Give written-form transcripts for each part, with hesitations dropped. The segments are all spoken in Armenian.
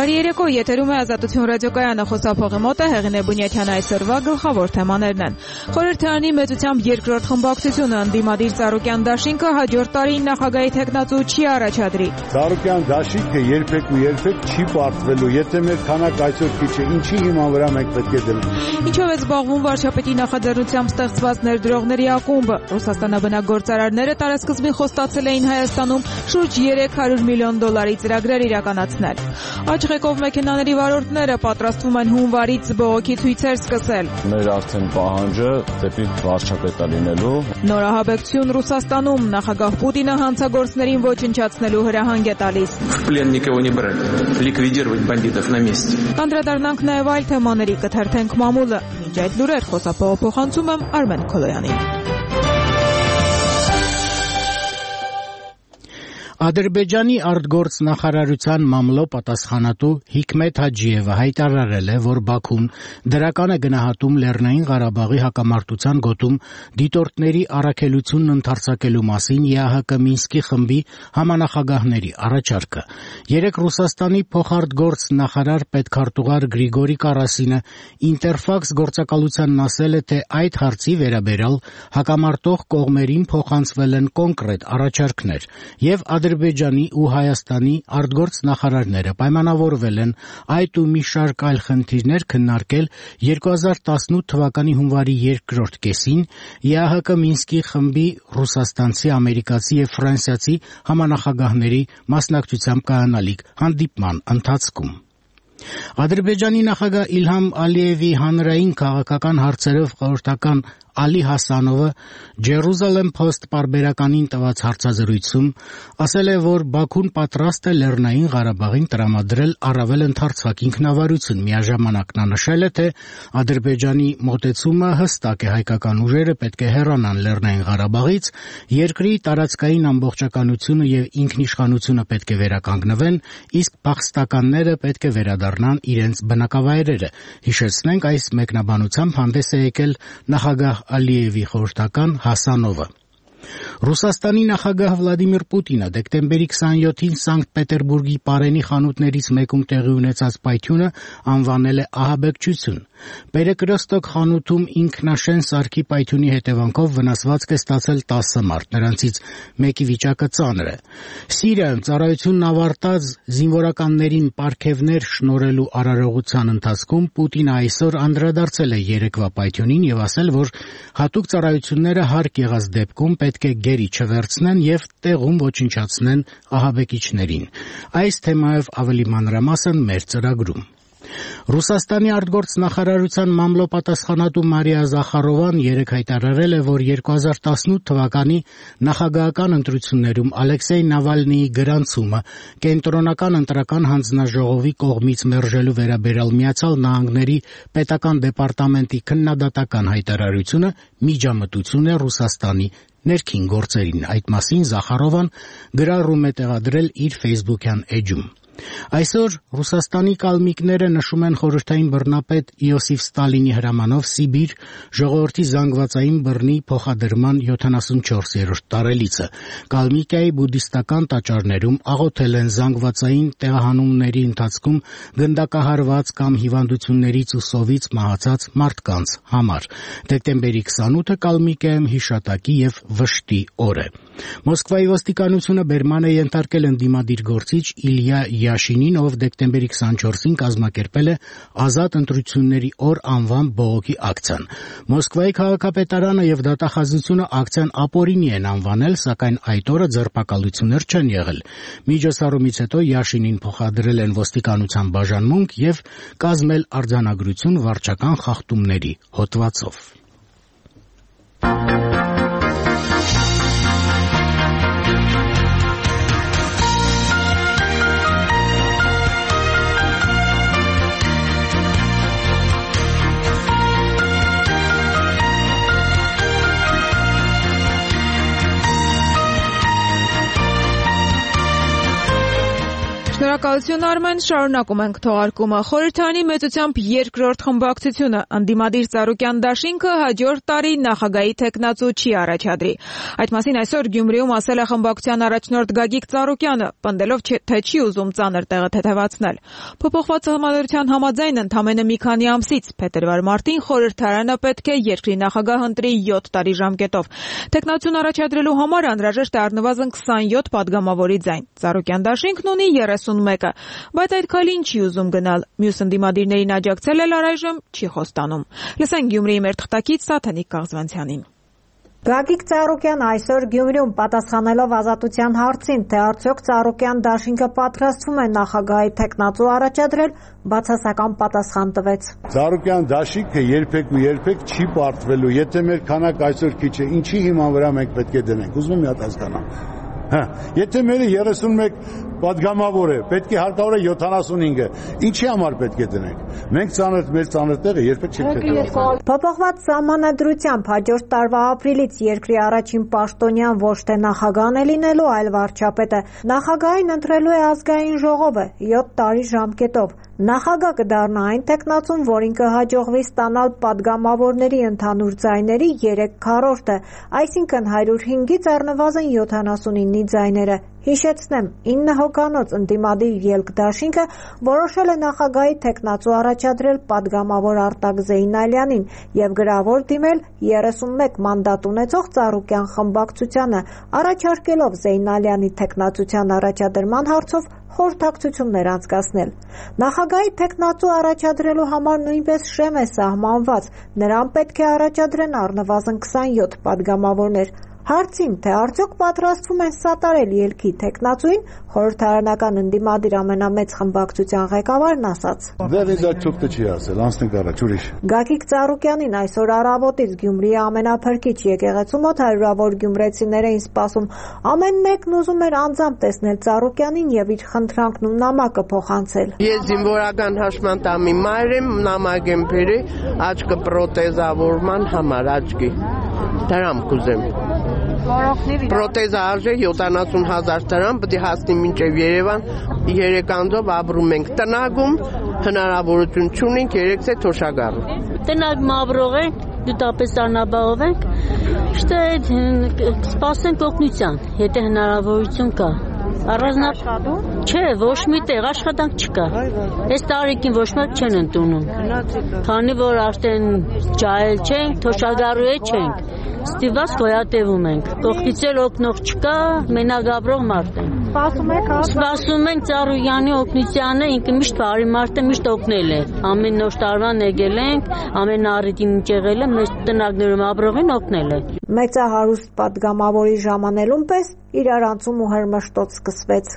Բարի երեկո, եթերում է Ազատություն ռադիոկայանը, խոսափողի մոտ է Հեղինե Բունյաթյանը, այսօրվա գլխավոր թեմաներն են։ Խորհրդարանի մեծությամբ երկրորդ խմբակցությունը ընդդիմադիր Ծառուկյան դաշինքը հաջորդ տարին նախագահի թեկնածու չի առաջադրի։ Ծառուկյան դաշինքը երբեք ու երբեք չի պարտվելու, եթե մեր քանակ այսօր քիչ է, ինչի հիման վրա մենք պետք է դնենք։ Ինչով է զբաղվում վարչապետի նախաձեռնությամբ ստեղծված ներդրողների ակումբը։ Ռուսաստանաբնակ գործարարները տարեսկզբին խոստացել էին Հայաստանում շուրջ $300 միլիոն ծրագրեր իրականացնել։ Աճղեկով մեքենաների վարորդները պատրաստվում են հունվարից բողոքի ցույցեր սկսել։ Մեր արդեն պահանջը դեպի վարչապետ է լինելու։ Նորահաբեկցություն Ռուսաստանում, նախագահ Պուտինը հանցագործներին ոչնչացնելու հրահանգ է տալիս։ Անդրադառնանք նաև այլ թեմաների, կթերթենք մամուլը։ Մինչ այդ լուրեր խոսափողը փոխանցում եմ Արմեն Քոլոյանին։ Ադրբեջանի արտգործնախարարության մամլո պատասխանատու Հիկմետ Հաջիևը հայտարարել է, որ Բաքուն դրական է գնահատում Լեռնային Ղարաբաղի հակամարտության գոտում դիտորդների առաքելությունն ընդարձակելու մասին ԵԱՀԿ Մինսկի խմբի համանախագահների առաջարկը։ Երեկ Ռուսաստանի փոխարտգործնախարար պետքարտուղար Գրիգորի Կարասինը Ինտերֆաքս գործակալությանն ասել է, թե այդ հարցի վերաբերյալ հակամարտող կողմերին փոխանցվել են կոնկրետ առաջարկներ եւ Ադրբեջանի ու Հայաստանի արտգործնախարարները պայմանավորվել են այդ ու մի շարք այլ խնդիրներ քննարկել 2018 թվականի հունվարի երկրորդ կեսին ԵԱՀԿ Մինսկի խմբի ռուսաստանցի, ամերիկացի եւ ֆրանսիացի համանախագահների մասնակցությամբ կայանալիք հանդիպման ընթացքում։ Ադրբեջանի նախագահ Իլհամ Ալիևի հանրային քաղաքական հարցերով խորհրդական Ալի Հասանովը Jerusalem Post պարբերականին տված հարցազրույցում ասել է, որ Բաքուն պատրաստ է Լեռնային Ղարաբաղին տրամադրել առավել ընդարձակ ինքնավարություն։ Միաժամանակ նա նշել է, թե Ադրբեջանի մոտեցումը հստակ է, հայկական ուժերը պետք է հեռանան Լեռնային Ղարաբաղից, երկրի տարածքային ամբողջականությունը եւ ինքնիշխանությունը պետք է վերականգնվեն, իսկ փախստականները պետք է վերադառնան իրենց բնակավայրերը։ Հիշեցնենք, այս մեկնաբանությամբ հանդես է եկել նախագահ Ալիևի խորհրդական Հասանովը։ Ռուսաստանի նախագահ Վլադիմիր Պուտինը դեկտեմբերի 27-ին Սանկտ Պետերբուրգի Պարենի խանութներից մեկում տեղի ունեցած պայթյունը անվանել է ահաբեկչություն։ Պերեկրոստոկ խանութում ինքնաշեն սարքի պայթյունի հետևանքով վնասվածք է ստացել 10 մարդ, նրանցից մեկի վիճակը ծանր է։ Սիրիայում ծառայությունն ավարտած զինվորականներին պարգևներ շնորհելու արարողության ընթացքում Պուտինը այսօր անդրադարձել է երեկվա պայթյունին եւ ասել, որ հատուկ ծառայությունները հարկ եղած դեպքում պետք է գերի չվերցնեն եւ տեղում ոչնչացնեն ահաբեկիչներին։ Այս թեմայով ավելի մանրամասն մեր ծրագրում։ Ռուսաստանի արտգործնախարարության մամլո պատասխանատու Մարիա Զախարովան երեկ հայտարարել է, որ 2018 թվականի նախագահական ընտրություններում Ալեքսեյ Նավալնիի գրանցումը կենտրոնական ընտրական հանձնաժողովի կողմից մերժելու վերաբերյալ Միացյալ Նահանգների պետական դեպարտամենտի քննադատական հայտարարությունը միջամտություն է Ռուսաստանի ներքին գործերին։ Այդ մասին Զախարովան գրառում է տեղադրել իր Facebook-յան էջում։ Այսօր Ռուսաստանի կալմիկները նշում են խորհրդային բռնապետ Իոսիֆ Ստալինի հրամանով Սիբիր ժողովրդի զանգվածային բռնի փոխադրման 74-րդ տարելիցը։ Կալմիկիայի բուդդիստական տաճարներում աղոթել են զանգվածային տեղահանումների ընթացքում գնդակահարված կամ հիվանդություններից ու սովից մահացած մարդկանց համար։ Դեկտեմբերի 28-ը Կալմիկիայում հիշատակի եւ վշտի օր է։ Մոսկվայի ոստիկանությունը բերման է ենթարկել ընդդիմադիր գործիչ Իլյա Յաշինին, ով դեկտեմբերի 24-ին կազմակերպել է ազատ ընտրությունների օր անվան բողոքի ակցիան։ Մոսկվայի քաղաքապետարանը եւ դատախազությունը ակցիան ապօրինի են անվանել, սակայն այդ օրը ձերբակալություններ չեն եղել։ Միջոցառումից հետո Յաշինին փոխադրել են ոստիկանության բաժանմունք եւ կազմել արձանագրություն վարչական խախտումների հոդվածով։ Շնորհակալություն Արմեն, շարունակում ենք թողարկումը։ Խորհրդարանի մեծությամբ երկրորդ խմբակցությունը ընդդիմադիր Ծառուկյան դաշինքը հաջորդ տարի նախագահի թեկնածու չի առաջադրի։ Այդ մասին այսօր Գյումրիում ասել է խմբակցության առաջնորդ Գագիկ Ծառուկյանը, պնդելով, թե չի ուզում ծանր տեղը թեթևացնել։ Փոփոխված համալրության համաձայն ընդամենը մի քանի ամսից փետրվար-մարտին խորհրդարանը պետք է երկրի նախագահ ընտրի 7 տարի ժամկետով։ Թեկնածուն առաջադրելու համար անհրաժեշտ է առնվազն 27 падգամավորի ձայն։ Ծառուկյան դաշինքն ունի 31-ը, բայց այդ քայլին չի ուզում գնալ։ Մյուս ընդդիմադիրներին աջակցել էլ առայժմ չի խոստանում։ Լսենք Գյումրիի մեր թղթակից Սաթանիկ Կաղզվանցյանին։ Գագիկ Ծառուկյան այսօր Գյումրիում պատասխանելով Ազատության հարցին, թե արդյոք Ծառուկյան դաշինքը պատրաստվում է նախագահի թեկնածու առաջադրել, բացասական պատասխան տվեց։ Ծառուկյան դաշինքը երբեք ու երբեք չի պարտվելու, եթե մեր քանակ այսօր քիչ է, ինչի հիման վրա մենք պետք է դնենք։ Ուզում եմ մի հատ հասկանամ։ Եթե մերը 31 падգամավոր է, պետք է հարկավոր է 75-ը, ինչի համար պետք է դնենք։ Մենք մեր ծանր տեղը երբեք չենք թեթևացնի։ Փոփոխված սահմանադրությամբ հաջորդ տարվա ապրիլից երկրի առաջին պաշտոնյան ոչ թե նախագահն է լինելու, այլ վարչապետը։ Նախագահին ընտրելու է ազգային ժողովը 7 տարի ժամկետով։ Նախագահ կդառնա այն տեխնացուն, որին կհաջողվի ստանալ падգամավորների ընդհանուր ձայների 3/4-ը, այսինքն 105-ից առնվազն 79-ի ձայները։ Հիշեցնեմ, 9 հոգանոց ընդդիմադիր ելք դաշինքը որոշել է նախագահի թեկնածու առաջադրել падգամավոր Արտակ Զեյնալյանին եւ գրավոր դիմել 31 մանդատ ունեցող Ծառուկյան խմբակցությանը, առաջարկելով Զեյնալյանի թեկնածության առաջադրման հարցով խորհրդակցություններ անցկացնել։ Նախագահի թեկնածու առաջադրելու համար նույնպես շեմ է սահմանված, նրան պետք է առաջադրեն առնվազն 27 падգամավորներ։ Հարցին, թե արդյոք պատրաստվում են սատարել ելքի թեկնածուին, խորհրդարանական ընդդիմադիր ամենամեծ խմբակցության ղեկավարն ասաց. Դեռ ինձ այդ ճուղտը չի ասել, անցնենք առաջ, ուրիշ։ Գագիկ Ծառուկյանին այսօր առավոտից Գյումրիի ամենափրկիչ եկեղեցու մոտ հարյուրավոր գյումրեցիներ էին սպասում։ Ամեն մեկն ուզում էր անձամբ տեսնել Ծառուկյանին եւ իր խնդրանքն ու նամակը փոխանցել։ Ես զինվորական հաշմանդամի մայր եմ, նամակ եմ բերել աչքը պրոթեզավորման համար աչքի։ Դրամ կուզեմ։ Պրոթեզը արժե 70,000 դրամ, պետք է հասնի մինչև Երևան, 3 անձով ապրում ենք տնագում, հնարավորություն չունենք, 3 թոշակառու։ Տնագում ապրող ենք, դուտապես անաբաղով ենք, սպասենք օգնության, եթե հնարավորություն կա։ Առանձնապես չէ, ոչ մի տեղ աշխատանք չկա։ Այս տարիքին ոչ մեկ չեն ընդունում։ Քանի որ արդեն ջահել չենք, թոշակառու չենք, ստիպված գոյատևում ենք։ Կողքից էլ օգնող չկա, մենակ ապրող մարդ ենք։ Սպասում ենք Ծառուկյանի օգնությանը, ինքը միշտ բարի մարդ է, միշտ օգնել է։ Ամեն նոր տարվան եկել ենք, ամեն առիթի մեջ եղել է, մեր տնագներում ապրողին օգնել է։ Մեծահարուստ падգամավորի ժամանելուն պես իրարանցում ու հրմշտոց սկսվեց։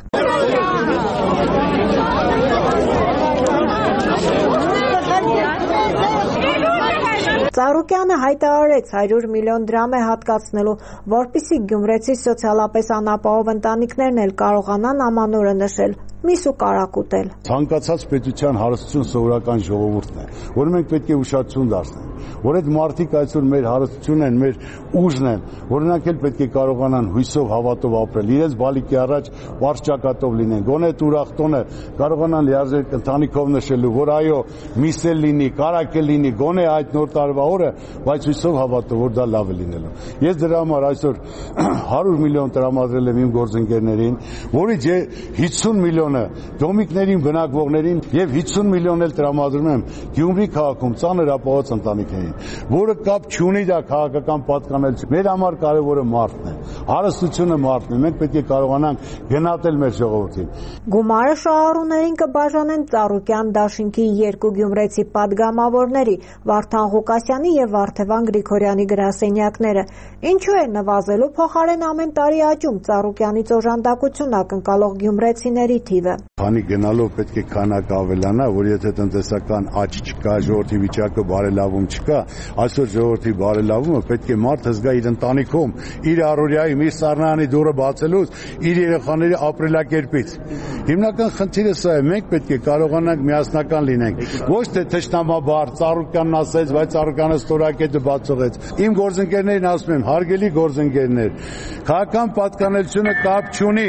Ծառուկյանը հայտարարեց 100 միլիոն դրամ է հատկացնելու, որպեսզի գյումրեցի սոցիալապես անապահով ընտանիքներն էլ կարողանան ամանորը նշել, միս ու կարակուտել։ Ցանկացած պետության հարստություն սովորական ժողովուրդն է, որ մենք պետք է ուշադրություն դարձնենք, որ այդ մարդիկ այսօր մեր հարստությունն են, մեր ուժն են, որ նրանք էլ պետք է կարողանան հույսով, հավատով ապրել, իրենց բալիկի առաջ վարչակատով լինեն, գոնե ուրախ տոնը կարողանան լիարժեք ընտանիքով նշելու, որ այո, միս էլ լինի, կարակ էլ լինի, գոնե այդ նոր տարվա օրը, բայց հույսով հավատով, որ դա լավ է լինելու։ Ես դրա համար այսօր 100 միլիոն տրամադրել եմ իմ գործընկերներին, որից 50 միլիոնը դոմիկներին բնակվողներին եւ 50 միլիոն էլ տրամադրում եմ Գյումրի քաղաքում ծանր ապահոված ընտանիքներին, որը կապ չունի դա քաղաքական պատկանելություն։ Մեր համար կարևորը մարդն է, հարստությունը մարդն է, մենք պետք է կարողանանք գնահատել մեր ժողովրդին։ Գումարը շահառուներին կբաժանեն Ծառուկյան դաշինքի երկու գյումրեցի падգամավորների՝ Վարդան Ղուկասյանի եւ Վարդևան Գրիգորյանի գրասենյակները։ Ինչու է նվազելու փոխարեն ամեն տարի աճում Ծառուկյանից օժանդակություն ակնկալող գյումրեցիների թիվը։ Քանի գնալով պետք է քանակ ավելանա, որ եթե տնտեսական աճ չկա, ժողովրդի վիճակը բարելավում չկա, այսօր ժողովրդի բարելավումը պետք է մարդը զգա իր ընտանիքում, իր առօրյայում, իր սառնարանի դուռը բացելուց, իր երեխաների ապրելակերպից։ Հիմնական խնդիրը սա է, մենք պետք է կարողանանք միասնական լինենք, ոչ թե թշնամաբար Ծառուկյանն ասեց, բայց Ծառուկյանը ստորակետը բացողեց։ Իմ գործընկերներին ասում եմ, հարգելի գործընկերներ, քաղաքական պատկանելությունը կապ չունի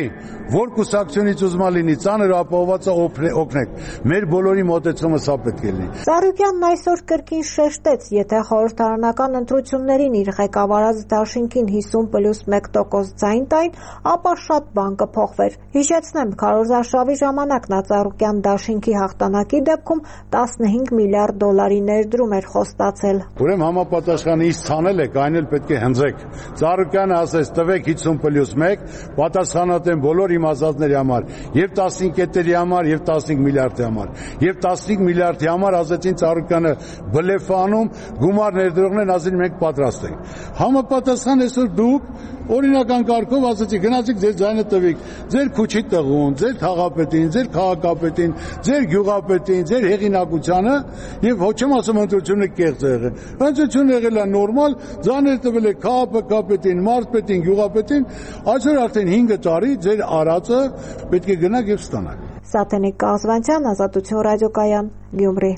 որ կուսակցությունից ուզմա լինի, ծանր ապահովածը օգնեք։ Մեր բոլորի մոտեցումը սա պետք է լինի։ Ծառուկյանն այսօր կրկին շեշտեց, եթե խորհրդարանական ընտրություններին իր ղեկավարած դաշինքին 50+1% ձայն տային, ապա շատ բան կփոխվեր։ Հիշեցնեմ, քարոզարշավի ժամանակ նա Ծառուկյան դաշինքի հաղթանակի դեպքում 15 միլիարդ դոլարի ներդրում էր խոստացել։ Ուրեմն համապատասխանը ինչ ցանել եք, այն էլ պետք է հնձեք։ Ծառուկյանը ասեց տվեք 50+1, պատասխանատու բոլոր իմ ազատների համար, եւ 15 կետերի համար, եւ 15 միլիարդի համար։ Եվ 15 միլիարդի համար ասեցին Ծառուկյանը բլեֆանում, գումար ներդրողներն ասին մենք պատրաստ ենք։ Համապատասխան այսօր դուք օրինական կարգով ասեցիք գնացիք ձեր ձայնը տվեք, ձեր քուչի տղուն, ձեր թաղապետին, ձեր քաղաքապետին, ձեր գյուղապետին, ձեր հեղինակությանը եւ ոչ եմ ասում ընտրությունը կեղծ է եղել։ Ընտրությունը եղել է նորմալ, ձայներ տվել է քաղաքապետին, մարզպետին, գյուղապետին, այսօր արդեն 5 տարի ձեր արածը պետք է գնաք եւ ստանաք։ Սաթենիկ Կազվանցյան, Ազատություն ռադիոկայան, Գյումրի։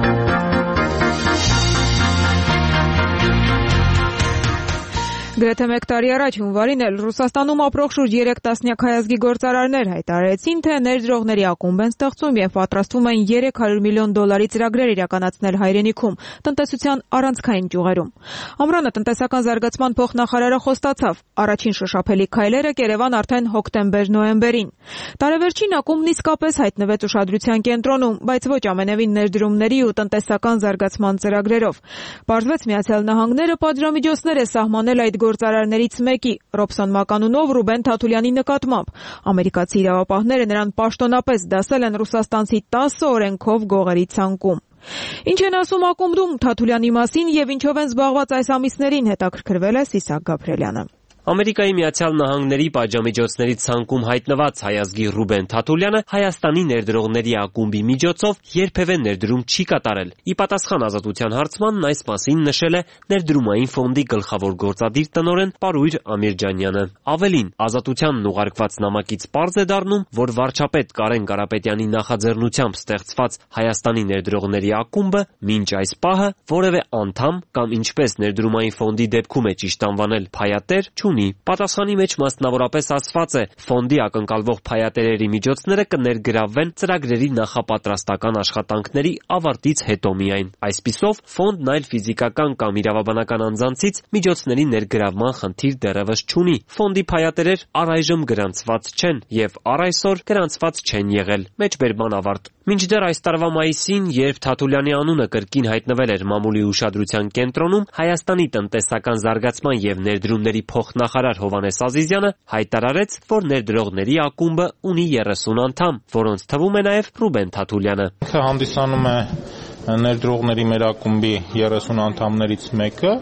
Գրեթե մեկ տարի առաջ հունվարին էլ Ռուսաստանում ապրող շուրջ 3 տասնյակ հայազգի գործարարներ հայտարարեցին, թե ներդրողների ակումբ են ստեղծում եւ պատրաստվում են $300 միլիոն ծրագրեր իրականացնել հայրենիքում, տնտեսության առանցքային ճյուղերում։ Ամռանը տնտեսական զարգացման փոխնախարարը խոստացավ, առաջին շոշափելի քայլերը կերևան արդեն հոկտեմբեր-նոյեմբերին։ Տարեվերջին ակումբն իսկապես հայտնվեց ուշադրության կենտրոնում, բայց ոչ ամենևին ներդրումների ու տնտեսական զարգացման ծրագրերով։ Պարզվեց Միացյալ Նահանգները պատժամիջոցներ է սահմանել այդ գործարարներից մեկի, Ռոբսոն Մականունով Ռուբեն Թաթուլյանի նկատմամբ։ Ամերիկացի իրավապահները նրան պաշտոնապես դասել են ռուսաստանցի 10 օրենքով գողերի ցանկում։ Ինչ են ասում ակումբում Թաթուլյանի մասին եւ ինչով են զբաղված այս ամիսներին, հետաքրքրվել է Սիսակ Գաբրելյանը։ Ամերիկայի Միացյալ Նահանգների պատժամիջոցների ցանկում հայտնված հայազգի Ռուբեն Թաթուլյանը Հայաստանի ներդրողների ակումբի միջոցով երբևէ ներդրում չի կատարել։ Ի պատասխան Ազատության հարցմանն այս մասին նշել է ներդրումային ֆոնդի գլխավոր գործադիր տնօրեն Պարույր Ամիրջանյանը։ Ավելին, Ազատությանն ուղարկված նամակից պարզ է դառնում, որ վարչապետ Կարեն Կարապետյանի նախաձեռնությամբ ստեղծված Հայաստանի ներդրողների ակումբը մինչ այս պահը որևէ անդամ կամ ինչպես ներդրումային ֆոնդի դեպքում է ճիշտ անվանել փայատեր չունի։ Պատասխանի մեջ մասնավորապես ասված է, ֆոնդի ակնկալվող փայատերերի միջոցները կներգրավվեն ծրագրերի նախապատրաստական աշխատանքների ավարտից հետո միայն։ Այսպիսով, ֆոնդն այլ ֆիզիկական կամ իրավաբանական անձանցից միջոցների ներգրավման խնդիր դեռևս չունի։ Ֆոնդի փայատերեր առայժմ գրանցված չեն եւ առ այսօր գրանցված չեն եղել։ Մեջբերման ավարտ։ Մինչդեռ այս տարվա մայիսին, երբ Թաթուլյանի անունը կրկին հայտնվել էր մամուլի ուշադրության կենտրոնում, Հայաստանի տնտեսական զարգացման եւ ներդրումների փոխնախարար Հովհաննես Ազիզյանը հայտարարեց, որ ներդրողների ակումբը ունի 30 անդամ, որոնց թվում է նաեւ Ռուբեն Թաթուլյանը։ Ինքը հանդիսանում է ներդրողների մեր ակումբի 30 անդամներից մեկը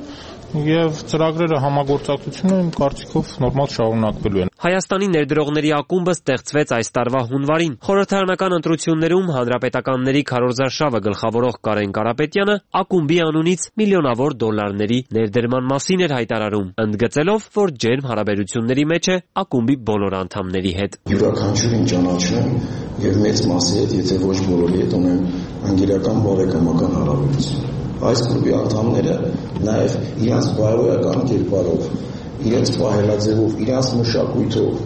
եւ ծրագրերը համագործակցությունը իմ կարծիքով նորմալ շարունակվելու են։ Հայաստանի ներդրողների ակումբը ստեղծվեց այս տարվա հունվարին։ Խորհրդարանական ընտրություններում հանրապետականների քարոզարշավը գլխավորող Կարեն Կարապետյանը ակումբի անունից միլիոնավոր դոլարների ներդրման մասին էր հայտարարում, ընդգծելով, որ ջերմ հարաբերությունների մեջ է ակումբի բոլոր անդամների հետ։ Յուրաքանչյուրին ճանաչում եւ մեծ մասի հետ, եթե ոչ բոլորի հետ ունեմ անգերական բարեկամական հարաբերություն։ Այս կլուբի անդամները նաև իրենց բարոյական կերպարով, իրենց պահելաձևով, իրենց մշակույթով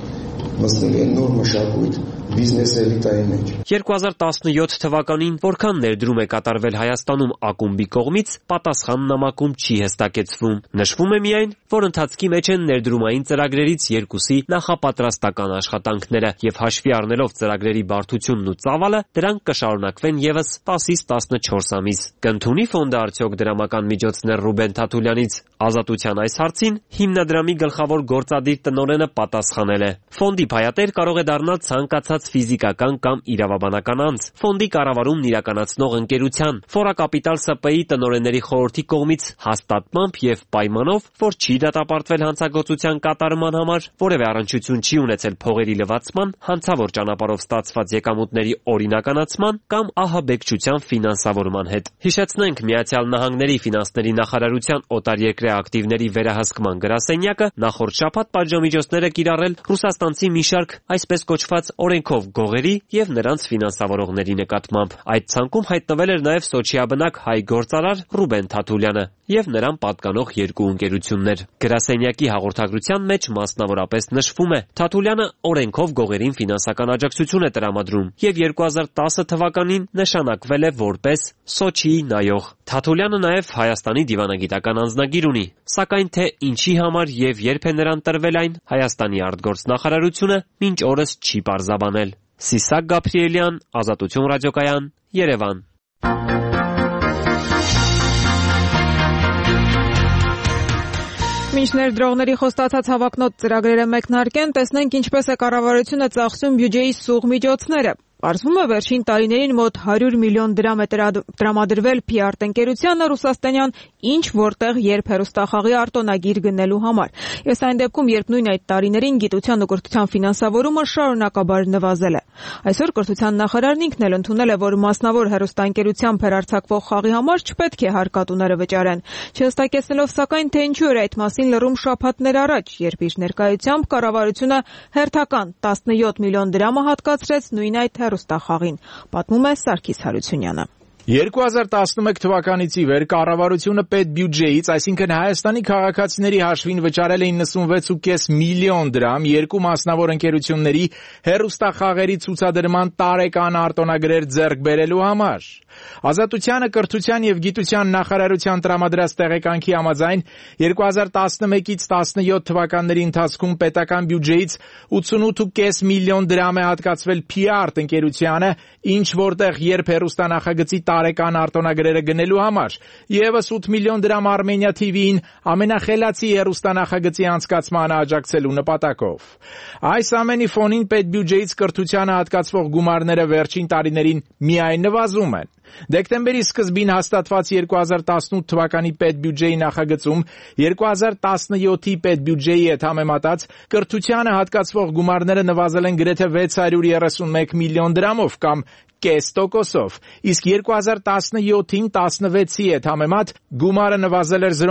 մտցնել են նոր մշակույթ բիզնես էլիտայի մեջ։ 2017 թվականին որքան ներդրում է կատարվել Հայաստանում ակումբի կողմից, պատասխան նամակում չի հստակեցվում։ Նշվում է միայն, որ ընթացքի մեջ են ներդրումային ծրագրերից 2-ի նախապատրաստական աշխատանքները եւ հաշվի առնելով ծրագրերի բարդությունն ու ծավալը, դրանք կշարունակվեն եւս 10-ից 14 ամիս։ Կընդունի ֆոնդը արդյոք դրամական միջոցներ Ռուբեն Թաթուլյանից։ Ազատության այս հարցին հիմնադրամի գլխավոր գործադիր տնօրենը պատասխանել է. Ֆոնդի փայատեր կարող է դառնալ ցանկացած ֆիզիկական կամ իրավաբանական անձ, ֆոնդի կառավարումն իրականացնող ընկերության, Ֆորակապիտալ ՍՊ-ի տնօրենների խորհրդի կողմից հաստատմամբ եւ պայմանով, որ չի դատապարտվել հանցագործության կատարման համար, որևէ առնչություն չի ունեցել փողերի լվացման, հանցավոր ճանապարհով ստացված եկամուտների օրինականացման կամ ահաբեկչության ֆինանսավորման հետ։ Հիշեցնենք, Միացյալ Նահանգների ֆինանսների նախարարության օտարերկրյա ակտիվների վերահսկման գրասենյակը նախորդ շաբաթ պատժամիջոցներ է կիրառել ռուսաստանցի մի շարք այսպես կոչված օրենքով օրենքով գողերի եւ նրանց ֆինանսավորողների նկատմամբ։ Այդ ցանկում հայտնվել էր նաեւ Սոչիաբնակ հայ գործարար Ռուբեն Թաթուլյանը եւ նրան պատկանող երկու ընկերություններ։ Գրասենյակի հաղորդագրության մեջ մասնավորապես նշվում է. Թաթուլյանը օրենքով գողերին ֆինանսական աջակցություն է տրամադրում եւ 2010 թվականին նշանակվել է որպես Սոչիի նայող։ Թաթուլյանը նաեւ Հայաստանի դիվանագիտական անձնագիր ունի, սակայն թե ինչի համար եւ երբ է նրան տրվել այն, Հայաստանի արտգործնախարարությունը մինչ օրս չի պարզաբանել։ Սիսակ Գաբրիելյան, Ազատություն ռադիոկայան, Երևան։ Մինչ ներդրողների խոստացած հավակնոտ ծրագրերը մեկնարկեն, տեսնենք ինչպես է կառավարությունը ծախսում բյուջեի սուղ միջոցները։ Պարզվում է վերջին տարիներին մոտ 100 միլիոն դրամ է տրամադրվել PR ընկերությանը ռուսաստանյան ինչ որտեղ երբ հեռուստախաղի արտոնագիր գնելու համար։ Ես այն դեպքում, երբ նույն այդ տարիներին գիտության ու կրթության ֆինանսավորումը շարունակաբար նվազել է։ Այսօր կրթության նախարարն ինքն էլ ընդունել է, որ մասնավոր հեռուստաընկերությամբ հեռարձակվող խաղի համար չպետք է հարկատուները վճարեն։ Չհստակեցնելով սակայն, թե ինչու էր այդ մասին լռում շաբաթներ առաջ, երբ իր ներկայությամբ կառավարությունը հերթական 17 միլիոն դրամ հատկացրեց նույն այդ հեռուստախաղին, պատմում է Սարգիս Հարությունյանը։ 2011 թվականից ի վեր կառավարությունը պետբյուջեից, այսինքն Հայաստանի քաղաքացիների հաշվին վճարել է 96.5 միլիոն դրամ երկու մասնավոր ընկերությունների հեռուստախաղերի ցուցադրման տարեկան արտոնագրեր ձեռք բերելու համար։ Ազատությանը կրթության եւ գիտության նախարարության տրամադրած տեղեկանքի համաձայն 2011-ից 17 թվականների ընթացքում պետական բյուջեից 88.5 միլիոն դրամ է հատկացվել PR ընկերությանը, ինչ որտեղ երբ հեռուստանախագծի տարեկան արտոնագրերը գնելու համար, եւս 8 միլիոն դրամ Armenia TV-ին ամենախելացի հեռուստանախագծի անցկացմանը աջակցելու նպատակով։ Այս ամենի ֆոնին պետբյուջեից կրթությանը հատկացվող գումարները վերջին տարիներին միայն նվազում են։ Դեկտեմբերի սկզբին հաստատված 2018 թվականի պետբյուջեի նախագծում 2017-ի պետբյուջեի հետ համեմատած կրթությանը հատկացվող գումարները նվազել են գրեթե 631 միլիոն դրամով կամ կես տոկոսով, իսկ 2017-ին 16-ի հետ համեմատ գումարը նվազել էր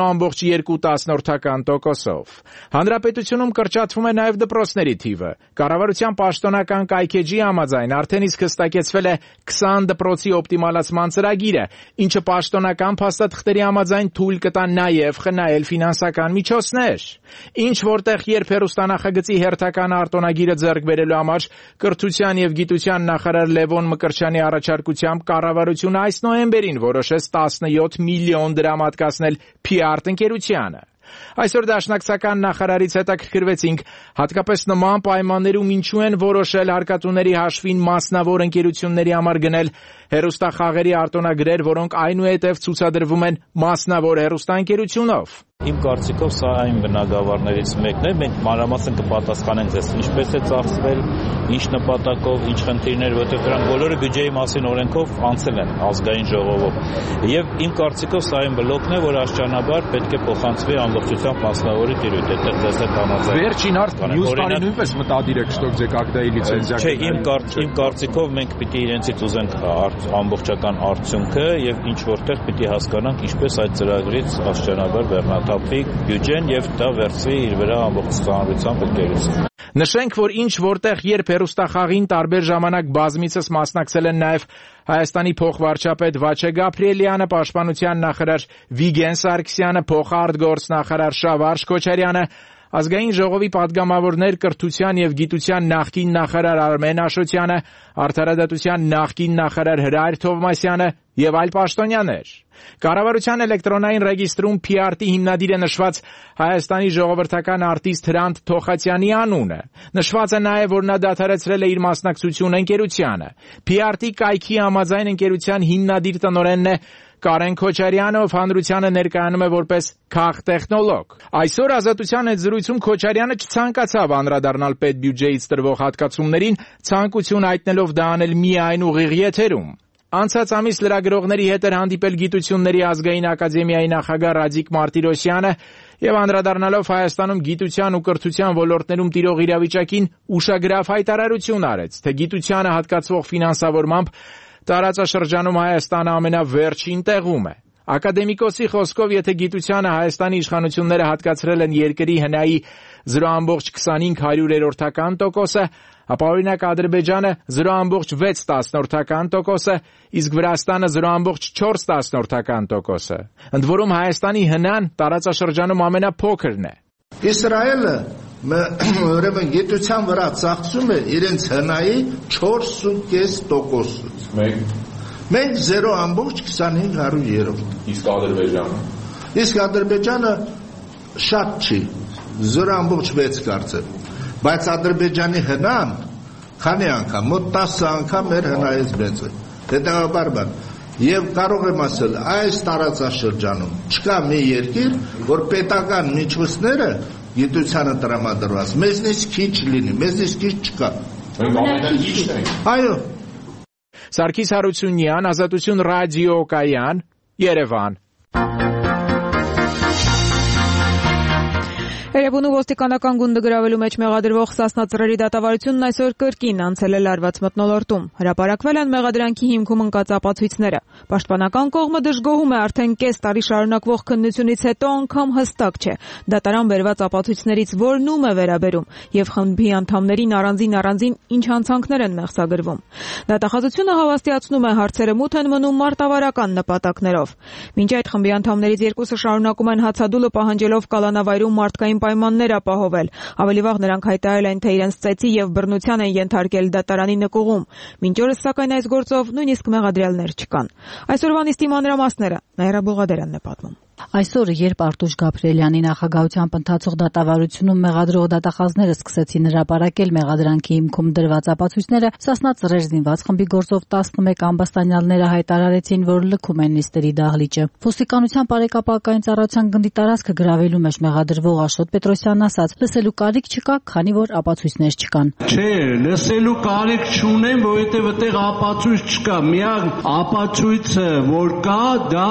0.2%։ Հանրապետությունում կրճատվում է նաև դպրոցների թիվը։ Կառավարության պաշտոնական կայքեջի համաձայն արդեն իսկ հստակեցվել է 20 դպրոցի օպտիմալացման ծրագիրը, ինչը պաշտոնական փաստաթղթերի համաձայն թույլ կտա նաև խնայել ֆինանսական միջոցներ։ Ինչ որտեղ երբ հեռուստանախագծի հերթական արտոնագիրը ձեռք բերելու համար կրթության եւ գիտության նախարար Լևոն Մկրտչյանի առաջարկությամբ կառավարությունը այս նոյեմբերին որոշեց 17 միլիոն դրամ հատկացնել PR ընկերությանը։ Այսօր դաշնակցական նախարարից հետաքրքրվեցինք հատկապես նման պայմաններում ինչու են որոշել հարկատուների հաշվին մասնավոր ընկերությունների համար գնել հեռուստախաղերի արտոնագրեր, որոնք այնուհետև ցուցադրվում են մասնավոր հեռուստաընկերությունով։ Իմ կարծիքով սա այն բնագավառներից մեկն է, մենք մանրամասն կպատասխանենք ձեզ ինչպես է ծախսվել, ինչ նպատակով, ինչ խնդիրներ, որտեղ դրանք բոլորը բյուջեի մասին օրենքով անցել են ազգային ժողովով։ Եվ իմ կարծիքով սա այն բլոկն է, որ աստիճանաբար պետք է փոխանցվի ամբողջությամբ մասնավորի տիրույթ, այդտեղ ձեզ հետ համաձայն։ Վերջին հարցը մյուս տարի նույնպես մտադիր եք շտոք ակտայի լիցենզիա։ Չէ, իմ կարծիքով մենք պիտի իրենցից ուզենք ամբողջական արդյունքը եւ ինչ որտեղ պիտի հասկանանք ինչպես այդ ծրագրից աստիճանաբար բեռնաթափվի բյուջեն եւ դա վերցվի իր վրա ամբողջ ծանրությամբ ընկերություն։ Նշենք, որ ինչ որտեղ երբ հեռուստախաղին տարբեր ժամանակ բազմիցս մասնակցել են նաև Հայաստանի փոխվարչապետ Վաչե Գաբրիելյանը, պաշտպանության նախարար Վիգեն Սարգսյանը, փոխարտգործնախարար Շավարժ Քոչարյանը, Ազգային ժողովի պատգամավորներ կրթության եւ գիտության նախկին նախարար Արմեն Աշոտյանը, արդարադատության նախկին նախարար Հրայր Թովմասյանը եւ այլ պաշտոնյաներ։ Կառավարության էլեկտրոնային ռեգիստրում PR-ի հիմնադիր է նշված Հայաստանի ժողովրդական արտիստ Հրանտ Թոխացյանի անունը։ Նշված է նաև, որ նա դադարեցրել է իր մասնակցությունը ընկերությանը։ PR-ի կայքի համաձայն ընկերության հիմնադիր տնօրենն է Կարեն Քոչարյանը, ով հանրությանը ներկայանում է որպես քաղտեխնոլոգ։ Այսօր Ազատության հետ զրույցում Քոչարյանը չցանկացավ անդրադառնալ պետբյուջեից տրվող հատկացումներին, ցանկություն հայտնելով դա անել միայն ուղիղ եթերում։ Անցած ամիս լրագրողների հետ էր հանդիպել Գիտությունների ազգային ակադեմիայի նախագահ Ռադիկ Մարտիրոսյանը եւ անդրադառնալով Հայաստանում գիտության ու կրթության ոլորտներում տիրող իրավիճակին ուշագրավ հայտարարություն արեց, թե գիտությանը հատկացվող ֆինանսավորմամբ տարածաշրջանում Հայաստանը ամենավերջին տեղում է։ Ակադեմիկոսի խոսքով, եթե գիտությանը Հայաստանի իշխանությունները հատկացրել են երկրի հնայի 0.25%, ապա օրինակ Ադրբեջանը 0.6%, իսկ Վրաստանը 0.4%։ Ընդ որում Հայաստանի հնան տարածաշրջանում ամենափոքրն է։ Իսրայելը ուրեմն գիտության վրա ծախսում է իրենց հնայի 4.5%-ից։ Մենք 0.25%։ Իսկ Ադրբեջանը շատ չի, 0.6 կարծեմ։ Բայց Ադրբեջանի հնան քանի անգամ, մոտ 10 անգամ մեր հնայից մեծ է։ Հետևաբար եւ կարող եմ ասել, այս տարածաշրջանում չկա մի երկիր, որ պետական միջոցները գիտությանը տրամադրված մեզնից քիչ լինի, մեզնից քիչ չկա։ Այո։ Սարգիս Հարությունյան, Ազատություն ռադիոկայան, Երևան։ Երևանու ոստիկանական գունդը գրավելու մեջ մեղադրվող Սասնա Ծռերի դատավարությունն այսօր կրկին անցել է լարված մթնոլորտում։ Հրապարակվել են մեղադրանքի հիմքում ընկած ապացույցները։ Պաշտպանական կողմը դժգոհում է արդեն կես տարի շարունակվող քննությունից հետո անգամ հստակ չէ դատարան բերված ապացույցներից որն ում է վերաբերում եւ խմբի անդամներին առանձին ինչ հանցանքներ են մեղսագրվում։ Դատախազությունը հավաստիացնում է հարցերը մութ են մնում մարտավարական նպատակներով։ Մինչ այդ խմբի անդամներից երկուսը շարունակում են հացադուլը պահանջելով կալանավայրում մարդկային պայմաններ ապահովել։ Ավելի վաղ նրանք հայտարարել են, թե իրենց ծեծի եւ բռնության են ենթարկել դատարանի նկուղում։ Մինչ օրս սակայն այս գործով նույնիսկ մեղադրյալներ չկան։ Այսօրվա նիստի մանրամասները Նաիրա Բուղադերանն է պատմում։ Այսօր, երբ Արտուշ Գաբրիելյանի նախագահությամբ ընթացող դատավարությունում մեղադրող դատախազները սկսեցին հրապարակել մեղադրանքի հիմքում դրված ապացույցները, Սասնա Ծռեր զինված խմբի գործով 11 ամբաստանյալները հայտարարեցին, որ լքում են նիստերի դահլիճը։ Ոստիկանության բարեկապակային ծառայության գնդի տարածքը գրավելու մեջ մեղադրվող Աշոտ Պետրոսյանն ասաց. լսելու կարիք չկա, քանի որ ապացույցներ չկան։ Չէ, լսելու կարիք չունեմ, որովհետև այդտեղ ապացույց չկա։ Միակ ապացույցը, որ կա, դա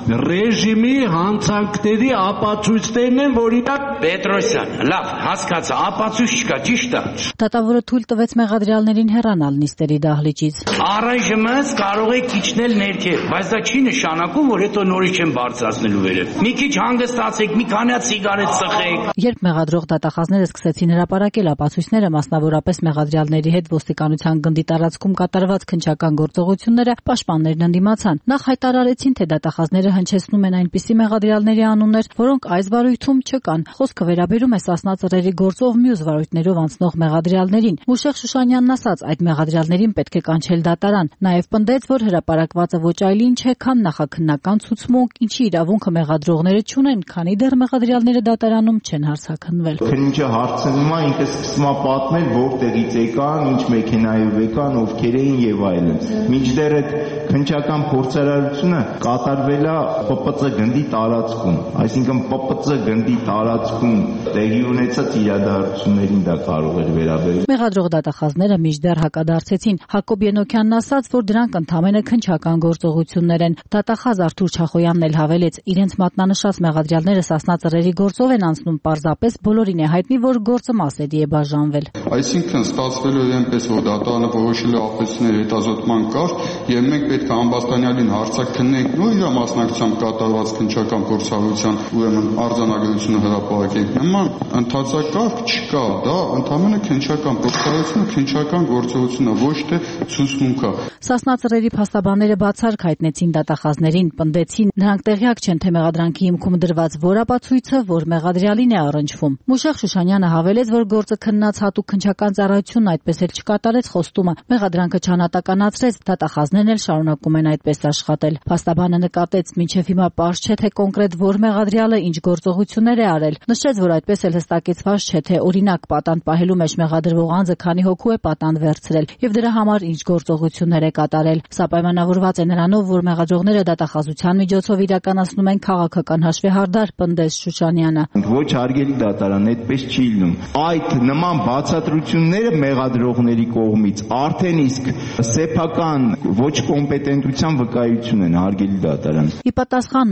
ռեժիմի հանցանքների ապացույցներն են, որ իրար Պետրոսյան, լավ, հասկացա, ապացույց չկա, ճիշտ է։ Դատավորը թույլ տվեց մեղադրյալներին հեռանալ նիստերի դահլիճից։ Առայժմ կարող եք իջնել ներքև, բայց դա չի նշանակում, որ հետո նորից չեն բարձրացնելու վերև։ Մի քիչ հանգստացեք, մի քանի հատ սիգարետ ծխեք։ Երբ մեղադրող դատախազները սկսեցին հրապարակել ապացույցները, մասնավորապես մեղադրյալների հետ ոստիկանության գնդի տարածքում կատարված քննչական գործողությունները, պաշտպաններն ընդդիմացան։ Նախ հայտարարեցին, թե դատախազները հնչեցնում են այնպիսի մեղադրյալների անուններ, որոնք այս վարույթում չկան։ Խոսքը վերաբերում է Սասնա Ծռերի գործով մյուս վարույթներով անցնող մեղադրյալներին։ Մուշեղ Շուշանյանն ասաց, այդ մեղադրյալներին պետք է կանչել դատարան։ Նաև պնդեց, որ հրապարակվածը ոչ այլ ինչ է, քան նախաքննական ցուցմունք, ինչի իրավունքը մեղադրողները չունեն, քանի դեռ մեղադրյալները դատարանում չեն հարցաքննվել։ Քննիչը հարցնում է, ինքը սկսում է պատմել, որտեղից եկան, ինչ մեքենայով եկան, ովքեր էին եւ այլն։ Մինչդեռ այդ քննչական փորձարարությունը կատարվել է ՊՊՑ գնդի տարածքում, այսինքն ՊՊՑ գնդի տարածքում տեղի ունեցած իրադարձություններին դա կարող էր վերաբերել։ Մեղադրող դատախազները մինչդեռ հակադարձեցին։ Հակոբ Ենոքյանն ասաց, որ դրանք ընդամենը քննչական գործողություններ են։ Դատախազ Արթուր Չախոյանն էլ հավելեց, իրենց մատնանշած մեղադրյալները Սասնա Ծռերի գործով են անցնում, պարզապես բոլորին է հայտնի, որ գործը մասերի է բաժանվել։ Այսինքն ստացվել է այնպես, որ դատարանը որոշել է ապացույցների հետազոտման կարգ, եւ մենք պետք է ամբաստանյալին հարցաքննենք ու իր մասնակցությամբ կատարված քննչական փորձառության ուրեմն արձանագրությունը հրապարակենք։ Նման ընդհանրակարգ չկա, դա ընդհանրապես քննչական փորձառությունը, քննչական գործողությունը, ոչ թե ցուցմունք է։ Սասնա Ծռերի փաստաբանները բացառք հայտնեցին դատախազներին, պնդեցին, նրանք տեղյակ չեն, թե մեղադրանքի հիմքում դրված որ ապացույցը, որ մեղադրյալին է առնչվում։ Մուշեղ Շուշանյանը հավելեց, որ գործը քննած հատուկ քննչական ծառայությունն այդպես էլ չկատարեց խոստումը։ Մեղադրանքը չանատականացրեց, դատախազներն էլ շարունակում են այդպես աշխատել։ Փաստաբանը նկատեց, մինչև հիմա պարզ չէ, թե կոնկրետ որ մեղադրյալը ինչ գործողություններ է արել։ Նշեց, որ այդպես էլ հստակեցված չէ, թե օրինակ պատանդ պահելու մեջ մեղադրվող անձը քանի հոգու է պատանդ վերցրել եւ դրա համար ինչ գործողություններ է կատարել։ Սա պայմանավորված է նրանով, որ մեղադրողները դատախազության միջոցով իրականացնում են քաղաքական հաշվեհարդար, պնդեց Շուշանյանը։ Ոչ հարգելի դատարան, այդպես չի լինում։ Այդ նման բացատրությունները մեղադրողների կողմից արդեն իսկ սեփական ոչ կոմպետենտության վկայություն են, հարգելի դատարան։ Ի պատասխան մեղադրող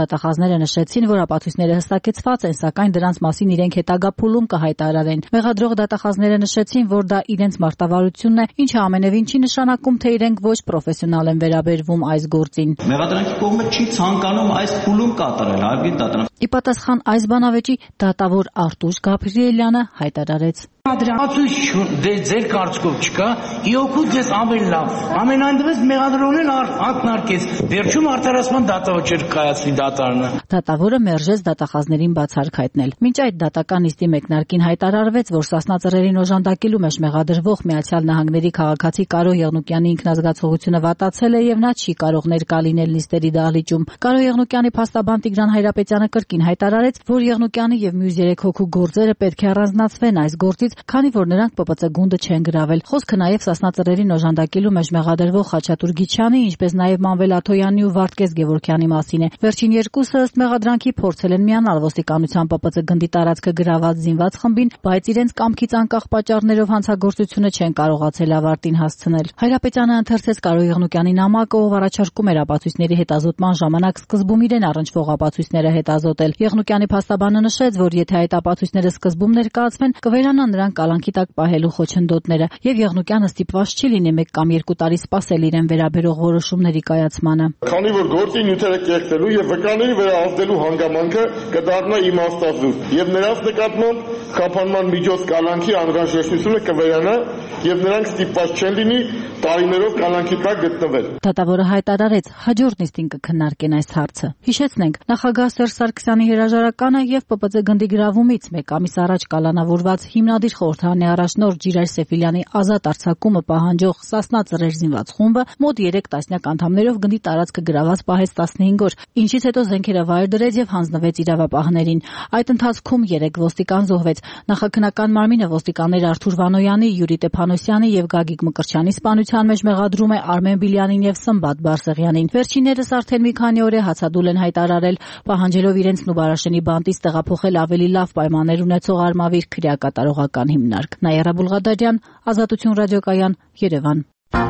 դատախազները նշեցին, որ ապացույցները հստակեցված են, սակայն դրանց մասին իրենք հետագա փուլում կհայտարարեն։ Մեղադրող դատախազները նշեցին, որ դա իրենց մարտավարությունն է, ինչը ամենևին չի նշանակում, թե իրենք ոչ պրոֆեսիոնալ են վերաբերվում այս գործին։ Մեղադրանքի կողմը չի ցանկանում այս փուլում կատարել հարգին դատարան։ Ի պատասխան այս բանավեճի դատավոր Արտուշ Գաբրիելյանը հայտարարեց. Ապացույց ձեր կարծիքով չկա, իօքուտ ձեզ ամեն լավ։ Ամենայնտեղից մեղադրողն ակնարկեց, վերջում արդարացման դատավճիռ կայացվի դատարանը։ Դատավորը մերժեց դատախազներին բացառք հայտնել։ Մինչ այդ դատական նիստի մեկնարկին հայտարարվեց, որ Սասնա ծռերին օժանդակելու մեջ մեղադրվող Միացյալ Նահանգների քաղաքացի Կարո Եղնուկյանի ինքնազգացողությունը վատացել է եւ նա չի կարող ներկա լինել նիստերի դահլիճում։ Կարո Եղնուկյանի փաստաբան Տիգրան Հայրապետյանը կրկին հայտարարեց, որ Եղնուկյանի եւ մյուս 3 հոգու գործերը պետք է առանձնացվեն այս գործից, քանի որ նրանք ՊՊՑ գունդը չեն գրավել։ Խոսքը նաև Սասնա ծռերին օժանդակելու մեջ մեղադրվող Խաչատուր Գիչյանի, ինչպես նաև Մանվել Աթոյանի ու Վարդգես Գևորգյանի մասին է։ Վերջին երկուսը ըստ մեղադրանքի փորձել են միանալ ոստիկանության ՊՊՑ գնդի տարածքը գրաված զինված խմբին, բայց իրենց կամքից անկախ պատճառներով հանցագործությունը չեն կարողացել ավարտին հասցնել։ Հայրապետյանը ընթերցեց Կարո Եղնուկյանի նամակը, ով առաջարկում էր ապացույցների հետազոտման ժամանակ սկզբում իրեն առնչվող ապացույցները հետազոտել։ Եղնուկյանի փաստաբանը նշեց, որ եթե այդ ապացույցները սկզբում ներկայացվեն, կվերանան նրան կալանքի տակ պահելու խոչընդոտները, եւ Եղնուկյանը ստիպված չի լինի 1 կամ 2 տարի սպասել իրեն վերաբերող որոշումների կայացմանը։ Քանի որ գործի նյութերը կեղծելու եւ վկաների վերահսկելու հանգամանքը կդառնա իմաստազուրկ եւ նրանց նկատմամբ խափանման միջոց կալանքի անհրաժեշտությունը կվերանա եւ նրանք ստիպված չեն լինի տարիներով կալանքի տակ գտնվել։ Դատավորը հայտարարեց, հաջորդ նիստին կքննարկեն այս հարցը։ Հիշեցնենք, նախագահ Սերժ Սարգսյանի հրաժարականը եւ ՊՊՑ գնդի գրավումից 1 ամիս առաջ կալանավորված հիմնադիր խորհրդարանի առաջնորդ Ջիրայր Սեֆիլյանի ազատ արձակումը պահանջող Սասնա ծռեր զինված խումբը մոտ 3 տասնյակ անդամներով գնդի տարածքը գրաված պահեց 15 օր, ինչից հետո զենքերը վայր դրեց եւ հանձնվեց իրավապահներին։ Այդ ընթացքում 3 ոստիկան զոհվեց։ Նախաքննական մարմինը ոստիկաններ Արթուր Վանոյանի, Յուրի Տեփանոսյանի եւ Գագիկ Մկրտչյանի սպանության մեջ մեղադրում է Արմեն Բիլյանին եւ Սմբատ Բարսեղյանին։ Վերջիններս արդեն մի քանի օր է հացադուլ են հայտարարել, պահանջելով իրենց Նուբարաշենի բանտից տեղափոխել ավելի լավ պայմաններ ունեցող Արմավիր քրեակատարողական հիմնարկ։ Նաիրա Բուլղադարյան, Ազատություն ռադիոկայան, Երևան։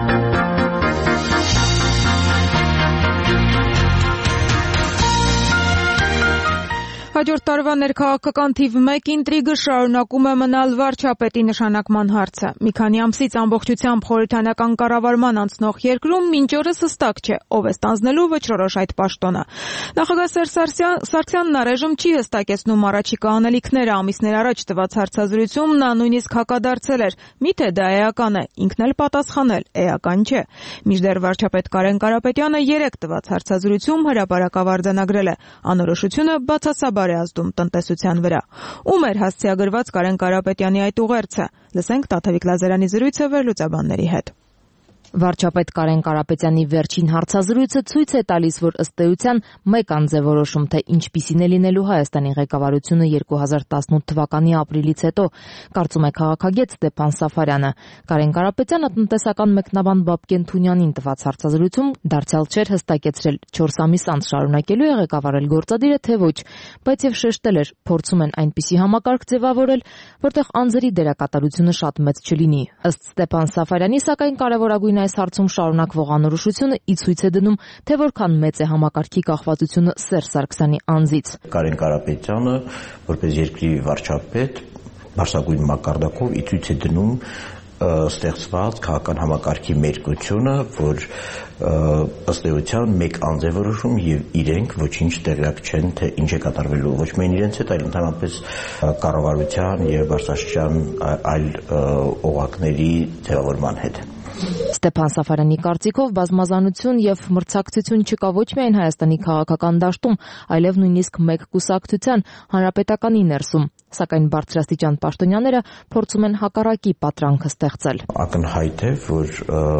Հաջորդ տարվա ներքաղաքական թիվ 1 ինտրիգը շարունակում է մնալ վարչապետի նշանակման հարցը։ Մի քանի ամսից ամբողջությամբ խորհրդանական կառավարման անցնող երկրում մինչ օրս հստակ չէ, ով է ստանձնելու վճռորոշ այդ պաշտոնը։ Նախագահ Սերժ Սարգսյանն առայժմ չի հստակեցնում առաջիկա անելիքները։ Ամիսներ առաջ տված հարցազրույցում նա նույնիսկ հակադարձել էր. «Միթե դա էական է», ինքն էլ պատասխանել. «Էական չէ»։ Մինչդեռ վարչապետ Կարեն Կարապետյանը 3 տված հարցազրույցում հրապարակավ արձանագրել է. «Անորոշությունը բացասաբար է ազդում տնտեսության վրա»։ Ում էր հասցեագրված Կարեն Կարապետյանի այդ ուղերձը։ Լսենք Տաթևիկ Լազարյանի զրույցը վերլուծաբանների հետ։ Վարչապետ Կարեն Կարապետյանի վերջին հարցազրույցը ցույց է տալիս, որ ըստ էության մեկ անձ է որոշում, թե ինչպիսին է լինելու Հայաստանի ղեկավարությունը 2018 թվականի ապրիլից հետո, կարծում է քաղաքագետ Ստեփան Սաֆարյանը։ Կարեն Կարապետյանը տնտեսական մեկնաբան Բաբկեն Թունյանին տված հարցազրույցում դարձյալ չէր հստակեցրել 4 ամիս անց շարունակելու է ղեկավարել գործադիրը, թե ոչ, բայց եւ շեշտել էր, փորձում են այնպիսի համակարգ ձևավորել, որտեղ անձերի դերակատարությունը շատ մեծ չլինի։ Ըստ Ստեփան Սաֆարյանի, սակայն կարևորագույն այս հարցում շարունակվող անորոշությունը ի ցույց է դնում, թե որքան մեծ է համակարգի կախվածությունը Սերժ Սարգսյանի անձից։ Կարեն Կարապետյանը, որպես երկրի վարչապետ, բարձրագույն մակարդակով ի ցույց է դնում ստեղծված քաղաքական համակարգի մերկությունը, որ ըստ էության մեկ անձ է որոշում եւ իրենք ոչինչ տեղյակ չեն, թե ինչ է կատարվելու ոչ միայն իրենց հետ, այլ ընդհանրապես կառավարության եւ բարձրաստիճան այլ օղակների ձևավորման հետ։ Ստեփան Սաֆարյանի կարծիքով բազմազանություն եւ մրցակցություն չկա ոչ միայն Հայաստանի քաղաքական դաշտում, այլև նույնիսկ մեկ կուսակցության հանրապետականի ներսում, սակայն բարձրաստիճան պաշտոնյաները փորձում են հակառակի պատրանքը ստեղծել։ Ակնհայտ է, որ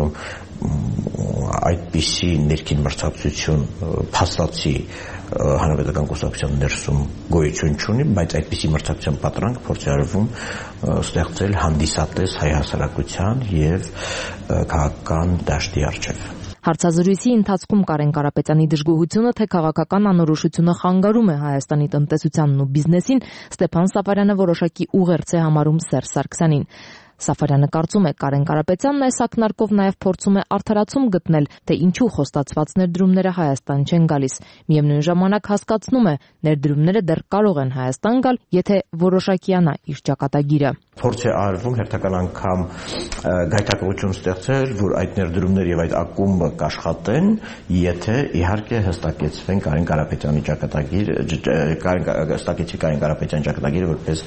այդպիսի ներքին մրցակցություն փաստացի հանրապետական կուսակցության ներսում գոյություն չունի, բայց այդպիսի մրցակցության պատրանք փորձ է արվում ստեղծել հանդիսատես հայ հասարակության եւ քաղաքական դաշտի առջև։ Հարցազրույցի ընթացքում Կարեն Կարապետյանի դժգոհությունը, թե քաղաքական անորոշությունը խանգարում է Հայաստանի տնտեսությանն ու բիզնեսին, Ստեփան Սաֆարյանը որոշակի ուղերձ է համարում Սերժ Սարգսյանին։ Սաֆարյանը կարծում է, Կարեն Կարապետյանն այս ակնարկով նաև փորձում է արդարացում գտնել, թե ինչու խոստացված ներդրումները Հայաստան չեն գալիս։ Միևնույն ժամանակ հասկացնում է, ներդրումները դեռ կարող են Հայաստան գալ, եթե որոշակիանա իր ճակատագիրը։ Փորձ է արվում հերթական անգամ գայթակղություն ստեղծել, որ այդ ներդրումները եւ այդ ակումբը կաշխատեն, եթե իհարկե հստակեցվեն Կարեն Կարապետյանի ճակատագիրը, Կարեն Կարապետյանի ճակատագիրը որպես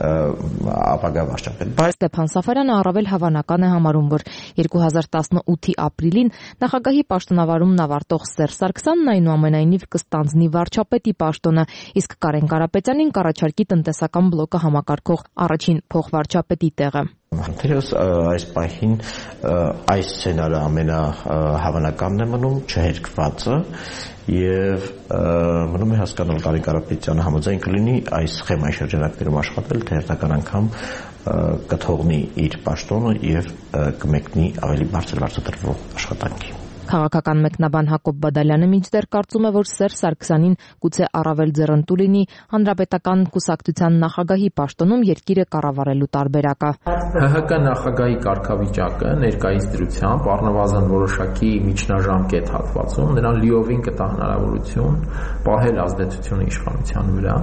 ապագա վարչապետ։ Բայց Ստեփան Սաֆարյանը առավել հավանական է համարում, որ 2018-ի ապրիլին նախագահի պաշտոնավարումն ավարտող Սերժ Սարգսյանն այնուամենայնիվ կստանձնի վարչապետի պաշտոնը, իսկ Կարեն Կարապետյանին կառաջարկի տնտեսական բլոկը համակարգող առաջին փոխվարչապետի տեղը։ Թերևս այս պահին այս սցենարը ամենահավանականն է մնում, չհերկվածը, եւ մնում է հասկանալ Կարեն Կարապետյանը համաձայն կլինի այս սխեմայի շրջանակներում աշխատել, թե հերթական անգամ կթողնի իր պաշտոնը եւ կմեկնի ավելի բարձր վարձատրվող աշխատանքի։ Քաղաքական մեկնաբան Հակոբ Բադալյանը մինչդեռ կարծում է, որ Սերժ Սարգսյանին գուցե առավել ձեռնտու լինի հանրապետական կուսակցության նախագահի պաշտոնում երկիրը կառավարելու տարբերակը։ ՀՀԿ նախագահի կարգավիճակը ներկայիս դրությամբ առնվազն որոշակի միջնաժամկետ հատվածում նրան լիովին կտա հնարավորություն պահել ազդեցությունը իշխանության վրա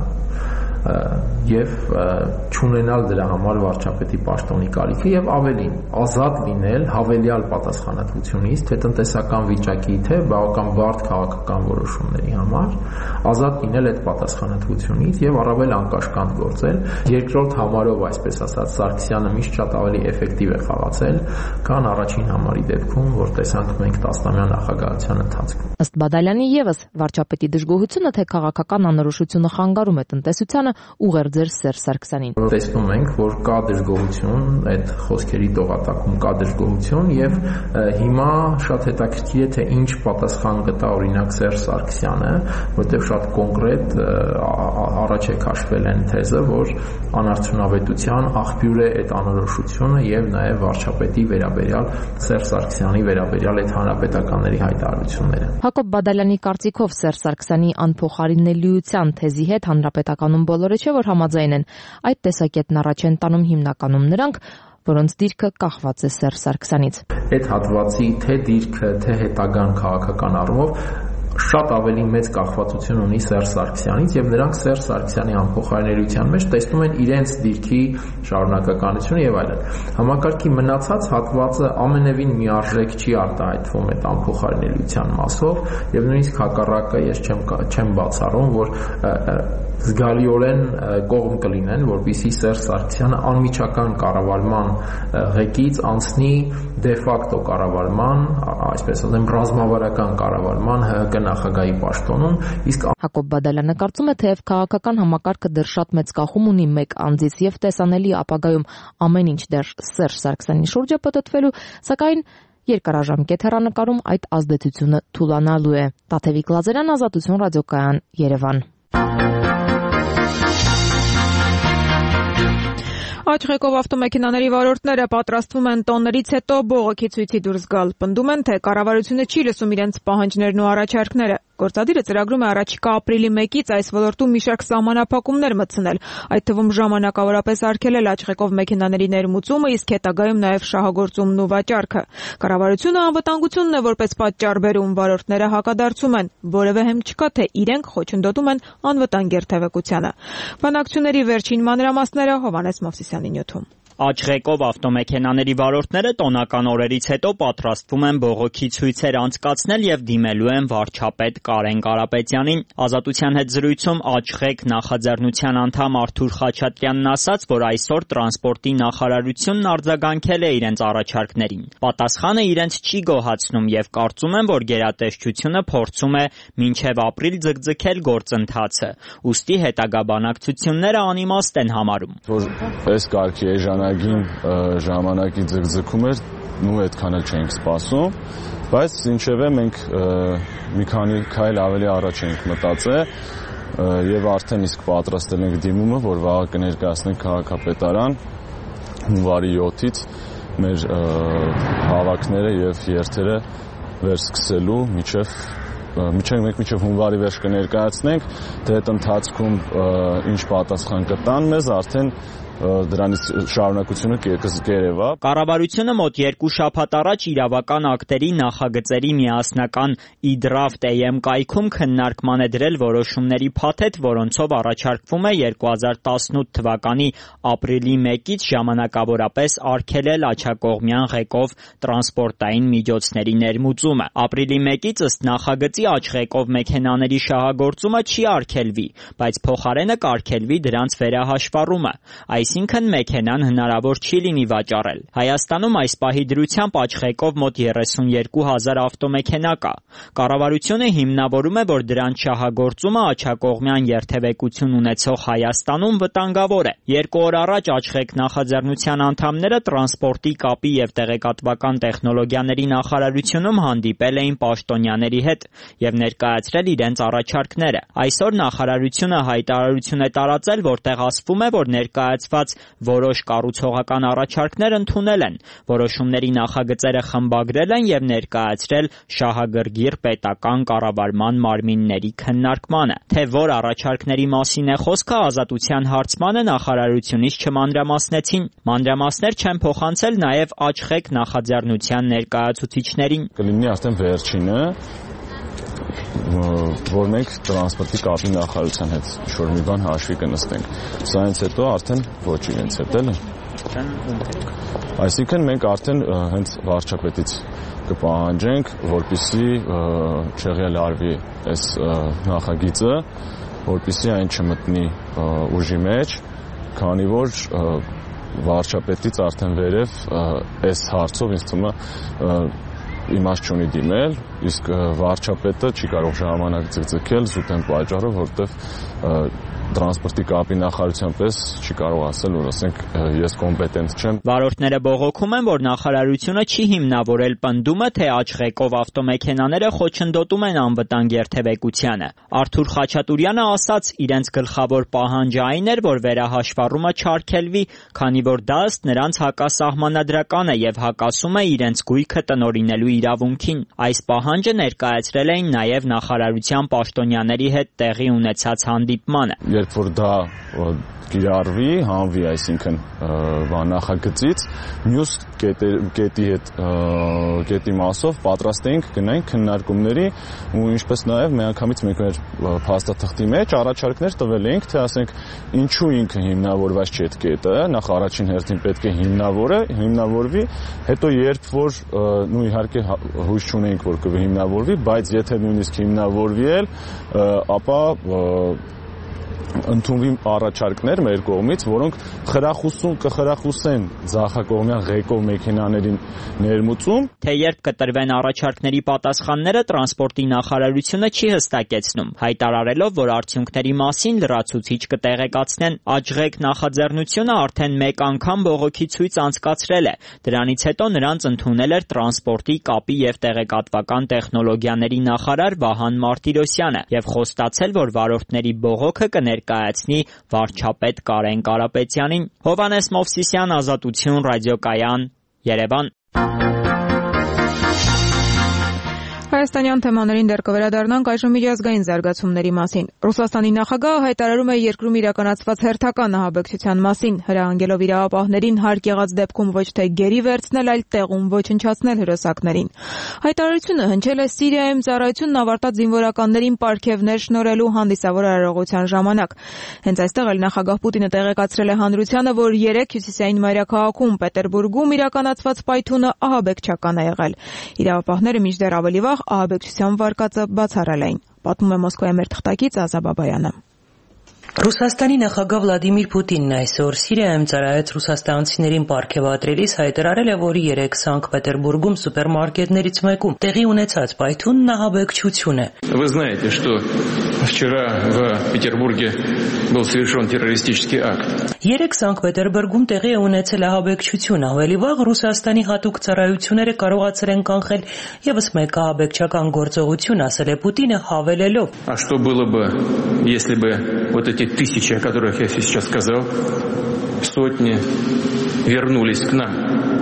եւ չունենալ դրա համար վարչապետի պաշտոնի կարիքը եւ ավելին ազատ լինել հավելյալ պատասխանատվությունից թե տնտեսական վիճակի թե բավական բարդ քաղաքական որոշումների համար ազատ լինել այդ պատասխանատվությունից եւ առավել անկաշկանդ գործել երկրորդ համարով այսպես ասած Սարգսյանը միշտ շատ ավելի էֆեկտիվ է խաղացել քան առաջին համարի դեպքում որ տեսանք մենք 10-ամյա նախագահության ընթացքում ըստ Բադալյանի եւս վարչապետի դժգոհությունը թե քաղաքական անորոշությունը խանգարում է տնտեսությանը ուղերձեր Սերժ Սարգսյանին։ Տեսնում ենք, որ կա դժգոհություն, այդ խոսքերի տողատակում կա դժգոհություն եւ հիմա շատ հետաքրքիր է թե ինչ պատասխան կտա օրինակ Սերժ Սարգսյանը, որտեղ շատ կոնկրետ առաջ է քաշվել այն թեզը, որ անարդյունավետության աղբյուր է այդ անորոշությունը եւ նաեւ վարչապետի վերաբերյալ Սերժ Սարգսյանի վերաբերյալ այդ հանրապետականների հայտարարությունները։ Հակոբ Բադալյանի կարծիքով Սերժ Սարգսյանի անփոխարինելիության թեզի հետ հանրապետականում բոլորը չէ որ համաձայն են։ Այդ տեսակետն առաջ են տանում հիմնականում նրանք, որոնց դիրքը կախված է Սերժ Սարգսյանից։ Այդ հատվածի թե դիրքը, թե հետագան քաղաքական առումով շատ ավելի մեծ կախվածություն ունի Սերժ Սարգսյանից եւ նրանք Սերժ Սարգսյանի անփոխարինելիության մեջ տեսնում են իրենց դիրքի շարունակականությունը եւ այլն։ Համակարգի մնացած հատվածը ամենևին միարժեք չի արտահայտվում այդ անփոխարինելիության մասով եւ նույնիսկ հակառակը ես չեմ բացառում, որ զգալիորեն կողմ կլինեն, որպեսզի Սերժ Սարգսյանը անմիջական կառավարման ղեկից անցնի դե ֆակտո կառավարման, այսպես ասեմ, ռազմավարական կառավարման ՀՀԿ նախագահի պաշտոնում, իսկ Հակոբ Բադալյանը կարծում է, թեև քաղաքական համակարգը դեռ շատ մեծ կախում ունի մեկ անձից եւ տեսանելի ապագայում ամեն ինչ դեռ Սերժ Սարգսյանի շուրջ է պտտվելու, սակայն երկարաժամկետ հեռանկարում այդ ազդեցությունը թուլանալու է։ Տաթևիկ Լազարյան, Ազատություն ռադիոկայան, Երևան։ Աչղեկով ավտոմեքենաների վարորդները պատրաստվում են տոններից հետո բողոքի ցույցի դուրս գալ։ Պնդում են, թե կառավարությունը չի լսում իրենց պահանջներն ու առաջարկները։ Գործադիրը ծրագրում է առաջիկա ապրիլի 1-ից այս ոլորտում մի շարք սահմանափակումներ մտցնել, այդ թվում ժամանակավորապես արգելել աչղեկով մեքենաների ներմուծումը, իսկ հետագայում նաև շահագործումն ու վաճառքը։ Կառավարությունը անվտանգությունն է որպես պատճառ բերում, վարորդները հակադարձում են, որևէ հեմ չկա, թե իրենք խոչընդոտում են անվտանգ երթևեկությանը։ Բանակցությունների վերջին մանրամասները Հովհաննես Մովսիսյանի նյութում։ Աչղեկով ավտոմեքենաների վարորդները տոնական օրերից հետո պատրաստվում են բողոքի ցույցեր անցկացնել եւ դիմելու են վարչապետ Կարեն Կարապետյանին։ Ազատության հետ զրույցում Աչղեկ նախաձեռնության անդամ Արթուր Խաչատրյանն ասաց, որ այսօր տրանսպորտի նախարարությունն արձագանքել է իրենց առաջարկներին։ Պատասխանը իրենց չի գոհացնում եւ կարծում են, որ գերատեսչությունը փորձում է մինչեւ ապրիլ ձգձգել գործընթացը։ Ուստի հետագա բանակցությունները անիմաստ են համարում։ Այս կարգի ժամանակի ձգձգում էր, այդքան էլ չէինք սպասում, բայց ինչևէ մենք մի քանի քայլ ավելի առաջ ենք մտածել եւ արդեն իսկ պատրաստել ենք դիմումը, որ վաղը կներկայացնենք քաղաքապետարան հունվարի 7-ից մեր հավաքները եւ երթերը վերսկսելու մինչև հունվարի վերջ կներկայացնենք, թե այդ ընթացքում ինչ պատասխան կտան մեզ, արդեն դրանից շարունակությունը կերևա։ Կառավարությունը մոտ 2 շաբաթ առաջ իրավական ակտերի նախագծերի միասնական e-draft.am կայքում քննարկման է դրել որոշումների փաթեթ, որոնցով առաջարկվում է 2018 թվականի ապրիլի 1-ից ժամանակավորապես արգելել աջակողմյան ղեկով տրանսպորտային միջոցների ներմուծումը։ Ապրիլի 1-ից ըստ նախագծի աճղեկով մեքենաների շահագործումը չի արգելվի, բայց փոխարենը կարգելվի դրանց վերահաշվառումը, այսինքն մեքենան հնարավոր չի լինի վաճառել։ Հայաստանում այս պահի դրությամբ աճղեկով մոտ 32,000 ավտոմեքենա կա։ Կառավարությունը հիմնավորում է, որ դրանց շահագործումը աջակողմյան երթևեկություն ունեցող Հայաստանում վտանգավոր է։ 2 օր առաջ աճղեկ նախաձեռնության անդամները տրանսպորտի կապի եւ տեղեկատվական տեխնոլոգիաների նախարարությունում հանդիպել էին պաշտոնյաների հետ եւ ներկայացրել իրենց առաջարկները։ Այսօր նախարարությունը հայտարարություն է տարածել, որտեղ ասվում է, որ ներկայացված որոշ կառուցողական առաջարկներ ընդունել են, որոշումների նախագծերը խմբագրել են եւ ներկայացրել շահագրգիռ պետական կառավարման մարմինների քննարկմանը։ Թե որ առաջարկների մասին է խոսքը, Ազատության հարցմանը նախարարությունից չմանրամասնեցին։ Մանրամասներ չեն փոխանցել նաեւ աճղեկ նախաձեռնության ներկայացուցիչներին։ Կլինի արդեն վերջինը, որ մենք տրանսպորտի կապի նախարարության հետ ինչ-որ մի բան հաշվի կնստենք։ Սրանից հետո արդեն ոչ իրենց հետ էլի։ Այսինքն մենք արդեն հենց վարչապետից կպահանջենք, որպեսզի չեղյալ արվի այս նախագիծը, որպեսզի այն չմտնի ուժի մեջ, քանի որ վարչապետից արդեն վերև այս հարցով ինձ թվում է իմաստ չունի դիմել, իսկ վարչապետը չի կարող ժամանակ ձգձգել զուտ այն պատճառով, որտեվ տրանսպորտի կապի նախարարության պես չի կարող ասել, որ ասենք ես կոմպետենտ չեմ։ Վարորդները բողոքում են, որ նախարարությունը չի հիմնավորել պնդումը, թե աճղեկով ավտոմեքենաները խոչընդոտում են անվտանգ երթևեկությանը։ Արթուր Խաչատուրյանը ասաց, իրենց գլխավոր պահանջը այն էր, որ վերահաշվառումը չարգելվի, քանի որ դա ըստ նրանց հակասահմանադրական է եւ հակասում է իրենց գույքը տնօրինելու իրավունքին։ Այս պահանջը ներկայացրել էին նաեւ նախարարության պաշտոնյաների հետ տեղի ունեցած հանդիպմանը։ Երբ որ դա կիրառվի, հանվի, այսինքն նախագծից, մյուս կետի մասով պատրաստ էինք գնանք քննարկումների ու ինչպես նաև միանգամից մենք մեր փաստաթղթի մեջ առաջարկներ տվել էինք, թե ասենք ինչու ինքը հիմնավորված չէ այդ կետը, նախ առաջին հերթին պետք է հիմնավորվի, հետո երբ որ իհարկե հույս չունեինք, որ կհիմնավորվի, բայց եթե նույնիսկ հիմնավորվի էլ, ապա ընդունվի առաջարկներ մեր կողմից, որոնք կխրախուսեն ձախակողմյան ղեկով մեքենաներին ներմուծում։ Թե երբ կտրվեն առաջարկների պատասխանները, տրանսպորտի նախարարությունը չի հստակեցնում, հայտարարելով, որ արդյունքների մասին լրացուցիչ կտեղեկացնեն։ Աճղեկ նախաձեռնությունը արդեն մեկ անգամ բողոքի ցույց անցկացրել է։ Դրանից հետո նրանց ընդունել էր տրանսպորտի կապի եւ տեղեկատվական տեխնոլոգիաների նախարար Վահան Մարտիրոսյանը եւ խոստացել, որ վարորդների բողոքը կներկայացնի վարչապետ Կարեն Կարապետյանին։ Հովհաննես Մովսիսյան, Ազատություն, Ռադիոկայան, Երևան։ Հայաստանյան թեմաներին դեռ կվերադառնանք այժմ միջազգային զարգացումների մասին։ Ռուսաստանի նախագահը հայտարարում է երկրում իրականացված հերթական ահաբեկչության մասին, հրահանգելով իրավապահներին հարկ եղած դեպքում ոչ թե գերի վերցնել, այլ տեղում ոչնչացնել հրոսակներին։ Հայտարարությունը հնչել է Սիրիայում ծառայությունն ավարտած զինվորականներին պարգևներ շնորհելու հանդիսավոր արարողության ժամանակ։ Հենց այստեղ էլ նախագահ Պուտինը տեղեկացրել է հանրությանը, որ 3 հյուսիսային մայրաքաղաքում Պետերբուրգում իրականացված պայթյունը ահաբեկչական է եղել։ Իրավապահները մինչդեռ ավելի վաղ ահաբեկչության վարկածը բացառել էին, պատմում է Մոսկվայի մեր թղթակից Ազա Բաբայանը։ Ռուսաստանի նախագահ Վլադիմիր Պուտինն այսօր Սիրիայում ծառայած ռուսաստանցիներին պարգևատրելիս հայտարարել է, որ 3 Սանկտ Պետերբուրգում սուպերմարկետներից մեկում տեղի ունեցած պայթյունն ահաբեկչություն է։ Вы знаете, что вчера в Петербурге был совершен террористический акт. 3 Սանկտ Պետերբուրգում տեղի է ունեցել ահաբեկչություն, ավելի վաղ Ռուսաստանի հատուկ ծառայությունները կարողացել են կանխել եւս մեկ ահաբեկչական գործողություն, ասել է Պուտինը, հավելելով. А что было бы, если бы вот эти тысячи, о которых я сейчас сказал, сотни вернулись к нам?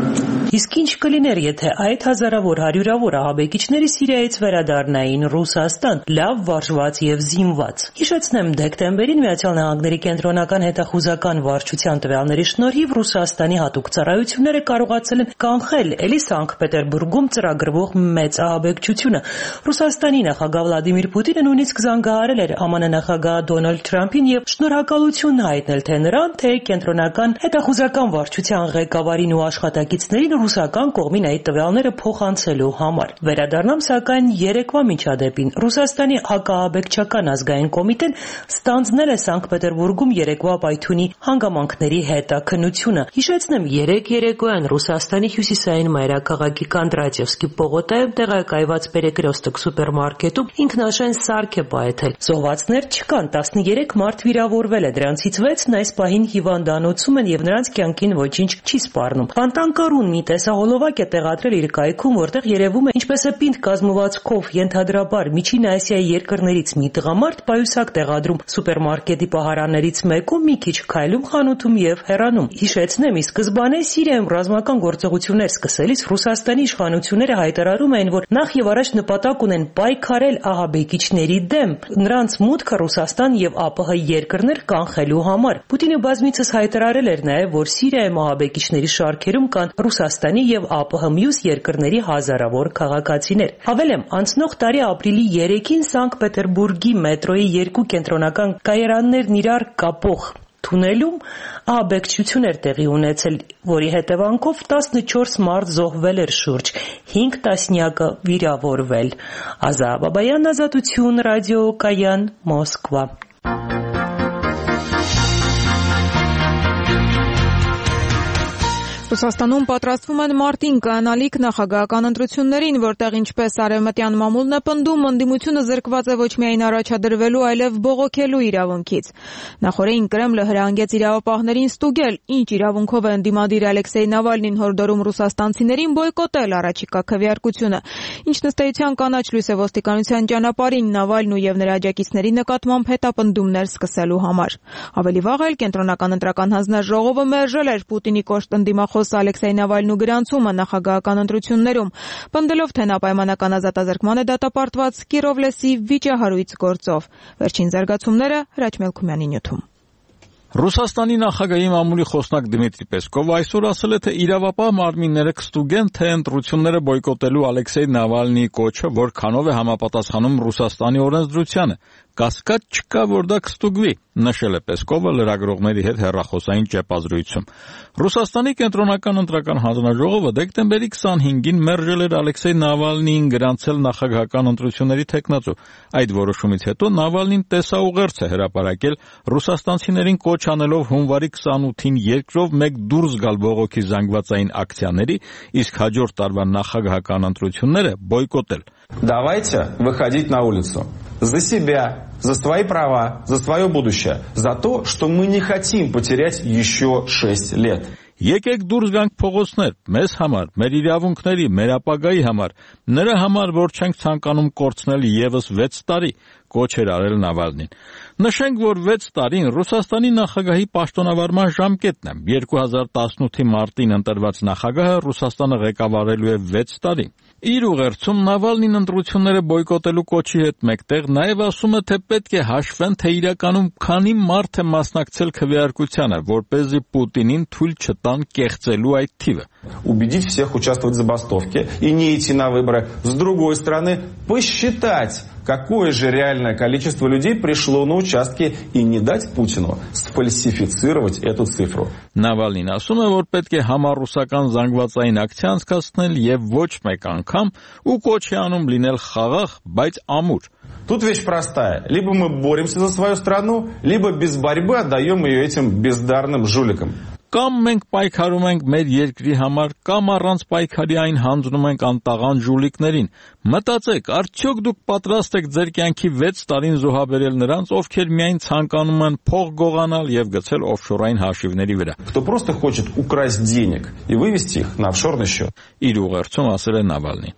Իսկ ինչ կլիներ, եթե այդ հազարավոր հարյուրավոր ահաբեկիչների Սիրիայից վերադառնային Ռուսաստան, լավ վարժված եւ զինված։ Հիշեցնեմ, դեկտեմբերին ԱՄՆ կենտրոնական հետախուզական վարչության տվյալների շնորհիվ Ռուսաստանի հատուկ ծառայությունները կարողացել են կանխել էլի Սանկտ Պետերբուրգում ծրագրվող մեծ ահաբեկչությունը։ Ռուսաստանի նախագահ Վլադիմիր Պուտինը նույնիսկ զանգահարել էր ԱՄՆ նախագահ Դոնալդ Թրամփին եւ շնորհակալություն հայտնել թե նրան, թե կենտրոնական հետախուզական վարչության ղեկավարին ու աշխատակիցներին ռուսական կողմին այդ տվյալները փոխանցելու համար։ Վերադառնամ սակայն երեկվա միջադեպին։ Ռուսաստանի հակաահաբեկչական ազգային կոմիտեն ստանձնել է Սանկտ Պետերբուրգում երեկվա պայթյունի հանգամանքների հետաքննությունը։ Հիշեցնեմ, երեկոյան Ռուսաստանի հյուսիսային մայրաքաղաքի Կոնդրատիևսկի պողոտայում տեղակայված Պերեկրեստոկ սուպերմարկետում ինքնաշեն սարք է պայթել։ Զոհվածներ չկան, 13 մարդ վիրավորվել է, դրանցից 6-ն այս պահին հիվանդանոցում են եւ նրանց կյանքին ոչինչ չի սպառնում։ Ֆանտանկարուն մի տեսահոլովակ է տեղադրել իր կայքում, որտեղ երևում է ինչպես է պինդ կազմվածքով ենթադրաբար Միջին Ասիայի երկրներից մի տղամարդ պայուսակ տեղադրում սուպերմարկետի պահարաններից մեկում, մի քիչ քայլում խանութում եւ հեռանում։ Հիշեցնեմ, ի սկզբանե Սիրիայում ռազմական գործողություններ սկսելիս Ռուսաստանի իշխանությունները հայտարարում էին, որ նախ եւ առաջ նպատակ ունեն պայքարել ահաբեկիչների դեմ, նրանց մուտքը Ռուսաստան եւ ԱՊՀ երկրներ կանխելու համար։ Պուտինը բազմիցս հայտարարել էր նաեւ, որ Սիրիայում ահաբեկիչների շարքերում կան Ռուսաստանի եւ ԱՊՀ մյուս երկրների հազարավոր քաղաքացիներ։ Հավելեմ, անցնող տարի ապրիլի 3-ին Սանկտ Պետերբուրգի մետրոյի 2 կենտրոնական կայարաններն իրար կապող թունելում ահաբեկչություն էր տեղի ունեցել, որի հետևանքով 14 մարդ զոհվել էր, շուրջ 5 տասնյակը վիրավորվել։ Ազա Բաբայան, Ազատություն, ռադիոկայան, Մոսկվա։ Ռուսաստանում պատրաստվում են մարտին կանալիք նախագահական ընտրություններին, որտեղ ինչպես արևմտյան մամուլն է պնդում, ընդդիմությունը զրկված է ոչ միայն առաջադրվելու, այլև բողոքելու իրավունքից։ Նախորդին Կրեմլը հրահանգեց իրավապահներին ստուգել, ինչ իրավունքով է ընդդիմադիր Ալեքսեյ Նավալնին հորդորում ռուսաստանցիներին բոյկոտել առաջիկա քվեարկությունը։ Ինչն ըստ էության կանաչ լույս է ոստիկանության ճանապարհին Նավալնու եւ նրա աջակիցների նկատմամբ հետապնդումներ սկսելու համար։ Ավելի վաղ էլ կենտրոնական ընտրական հանձնաժողովը մերժել էր Պուտինի կոշտ ընդդիմախոս Ալեքսեյ Նավալնու գրանցումը նախագահական ընտրություններում, պնդելով, թե նա պայմանական ազատազրկման է դատապարտված Կիրովլեսի վիճահարույց գործով։ Վերջին զարգացումները Հրաչ Մելքումյանի նյութում։ Ռուսաստանի նախագահի մամուլի խոսնակ Դմիտրի Պեսկովը այսօր ասել է, թե իրավապահ մարմինները կստուգեն, թե ընտրությունները բոյկոտելու Ալեքսեյ Նավալնիի կոչը որքանով է համապատասխանում Ռուսաստանի օրենսդրությանը։ Կասկած չկա, որ դա կստուգվի, նշել է Պեսկովը լրագրողների հետ հեռախոսային ճեպազրույցում։ Ռուսաստանի կենտրոնական ընտրական հանձնաժողովը դեկտեմբերի 25-ին մերժել էր Ալեքսեյ Նավալնիին գրանցել նախագահական ընտրությունների թեկնածու։ Այդ որոշումից հետո Նավալնին տեսաուղերձ է հրապարակել ռուսաստանցիներին կոչ անելով հունվարի 28-ին երկրով մեկ դուրս գալ բողոքի զանգվածային ակցիաների, իսկ հաջորդ տարվա նախագահական ընտրությունները բոյկոտել։ Давайте выходить на улицу. За себя, за свои права, за свое будущее, за то, что мы не хотим потерять еще 6 лет. Եկեք դուրս գանք փողոցներ, մեզ համար, մեր իրավունքների, մեր ապագայի համար, նրա համար, որ չենք ցանկանում կորցնել եւս 6 տարի, կոչ էր արել Նավալնին։ Նշենք, որ 6 տարին Ռուսաստանի նախագահի պաշտոնավարման ժամկետն է։ 2018-ի մարտին ընտրված նախագահը Ռուսաստանը ղեկավարելու է 6 տարի։ Իր ուղերձում Նավալնին ընտրությունները բոյկոտելու կոչի հետ մեկտեղ նաև ասում է, թե պետք է հաշվեն, թե իրականում քանի մարդ է մասնակցել քվեարկությանը, որպեսզի Պուտինին թույլ չտան կեղծելու այդ թիվը։ Убедить всех участвовать в забастовке и не идти на выборы. С другой стороны, посчитать, какое же реальное количество людей пришло на участки и не дать Путину сфальсифицировать эту цифру. Նավալնին ասում է, որ պետք է համառուսական զանգվածային ակցիա անցկացնել եւ ոչ մեկ անգամ ու կոչ է անում լինել խաղաղ, բայց ամուր։ Тут вещь простая. Либо мы боремся за свою страну, либо без борьбы отдаем ее этим бездарным жуликам. Կամ մենք պայքարում ենք մեր երկրի համար, կամ առանց պայքարի այն հանձնում ենք անտաղան ժուլիկներին։ Մտածեք, արդյոք դուք պատրաստ եք ձեր կյանքի 6 տարին զոհաբերել նրանց, ովքեր միայն ցանկանում են փող գողանալ եւ գցել օֆշորային հաշիվների վրա։ Кто просто хочет украсть денег и вывести их на офшорный счет. Իր ուղերձում ասել է Նավալնին։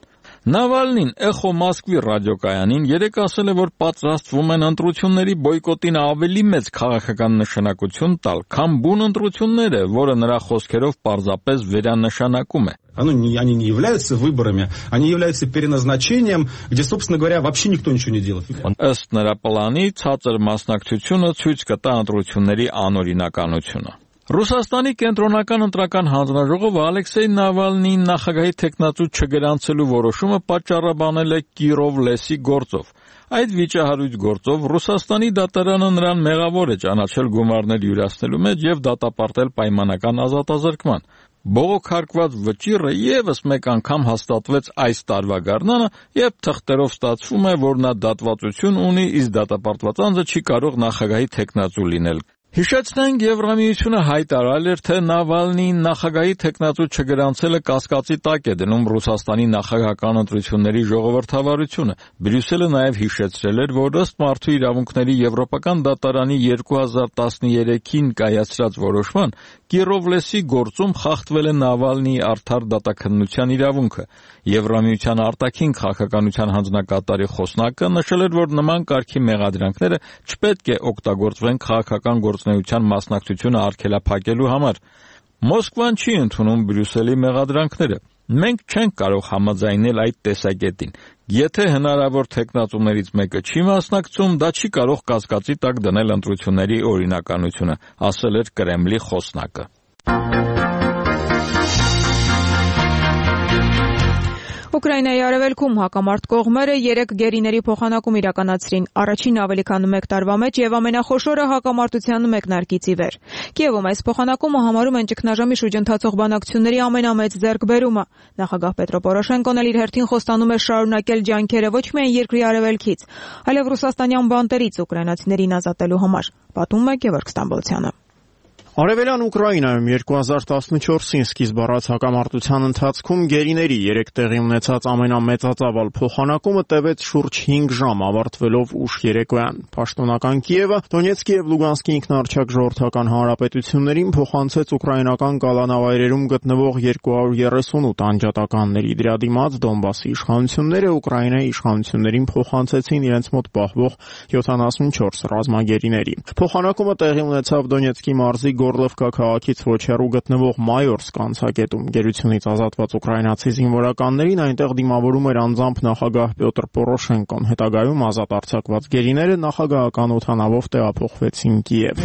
Նավալնին Էխո Մոսկվի ռադիոկայանին երեկ ասել է, որ պատրաստվում են ընտրությունների բոյկոտին ավելի մեծ քաղաքական նշանակություն տալ, քան բուն ընտրությունները, որը նրա խոսքերով պարզապես վերանշանակում է. Они не являются выборами, они являются переназначением, где, собственно говоря, вообще никто ничего не делает. Ըստ նրա պլանի, ցածր մասնակցությունը ցույց կտա ընտրությունների անօրինականությունը։ Ռուսաստանի կենտրոնական ընտրական հանձնաժողովը Ալեքսեյ Նավալնիին նախագահի թեկնածու չգրանցելու որոշումը պատճառաբանել է Կիրով լեսի գործով։ Այդ վիճահարույց գործով Ռուսաստանի դատարանը նրան մեղավոր է ճանաչել գումարներ յուրացնելու մեջ եւ դատապարտել պայմանական ազատազրկման։ Բողոքարկված վճիռը եւս մեկ անգամ հաստատվեց այս տարվա գարնանը եւ թղթերով ստացվում է, որ նա դատվածություն ունի, իսկ դատապարտված անձը չի կարող նախագահի թեկնածու լինել։ Հիշեցնենք, Եվրամիությունը հայտարարել էր, թե Նավալնիին նախագահի թեկնածու չգրանցելը կասկածի տակ է դնում Ռուսաստանի նախագահական ընտրությունների ժողովրդավարությունը։ Բրյուսելը նաև հիշեցրել էր, որ ըստ Մարդու իրավունքների Եվրոպական դատարանի 2013-ին կայացրած որոշման Կիրովլեսի գործում խախտվել է Նավալնիի արդար դատաքննության իրավունքը։ Եվրամիության արտաքին քաղաքականության հանձնակատարի խոսնակը նշել էր, որ նման կարգի մեղադրանքները չպետք է օգտագործվեն քաղաքական գործունեության մասնակցությունը արգելափակելու համար։ Մոսկվան չի ընդունում Բրյուսելի մեղադրանքները։ Մենք չենք կարող համաձայնել այդ տեսակետին։ Եթե հնարավոր թեկնածուներից մեկը չի մասնակցում, դա չի կարող կասկածի տակ դնել ընտրությունների օրինականությունը, ասել էր Կրեմլի խոսնակը։ Ուկրաինայի արևելքում հակամարտ կողմերը 3 գերիների փոխանակում իրականացրին, առաջին ավելի քան 1 տարվա մեջ եւ ամենախոշորը հակամարտության մեկնարկից ի վեր։ Կիևում այս փոխանակումը համարում են ճգնաժամի շուրջ ընթացող բանակցությունների ամենամեծ ձեռքբերումը։ Նախագահ Պետրո Պորոշենկոն էլ իր հերթին խոստանում է շարունակել ջանքերը ոչ միայն երկրի արևելքից, այլև ռուսաստանյան բանտերից ուկրաինացիներին ազատելու համար, պատմում է Գևորգ Ստամբոլցյանը։ Արևելյան Ուկրաինայում 2014-ին սկիզբ առած հակամարտության ընթացքում գերիների 3 տեղի ունեցած ամենամեծածավալ փոխանակումը տևեց շուրջ 5 ժամ, ավարտվելով ուշ երեկոյան։ Պաշտոնական Կիևը Դոնեցկի եւ Լուգանսկի ինքնարժեք ժողովրդական հանրապետություններին փոխանցեց ուկրաինական կալանավայրերում գտնվող 238 անջատականների։ Դրա դիմաց Դոնբասի իշխանությունները Ուկրաինայի իշխանություններին փոխանցեցին իրենց մոտ պահվող 74 ռազմագերիների։ Փոխանակումը տեղի ունեցավ Դոնեցկի մարզի Գորլովկա քաղաքից ոչ հեռու գտնվող Մայորսկ անցակետում։ Գերությունից ազատված ուկրաինացի զինվորականներին այնտեղ դիմավորում էր անձամբ նախագահ Պյոտր Պորոշենկոն։ Հետագայում ազատ արձակված գերիները նախագահական օդանավով տեղափոխվեցին Կիև։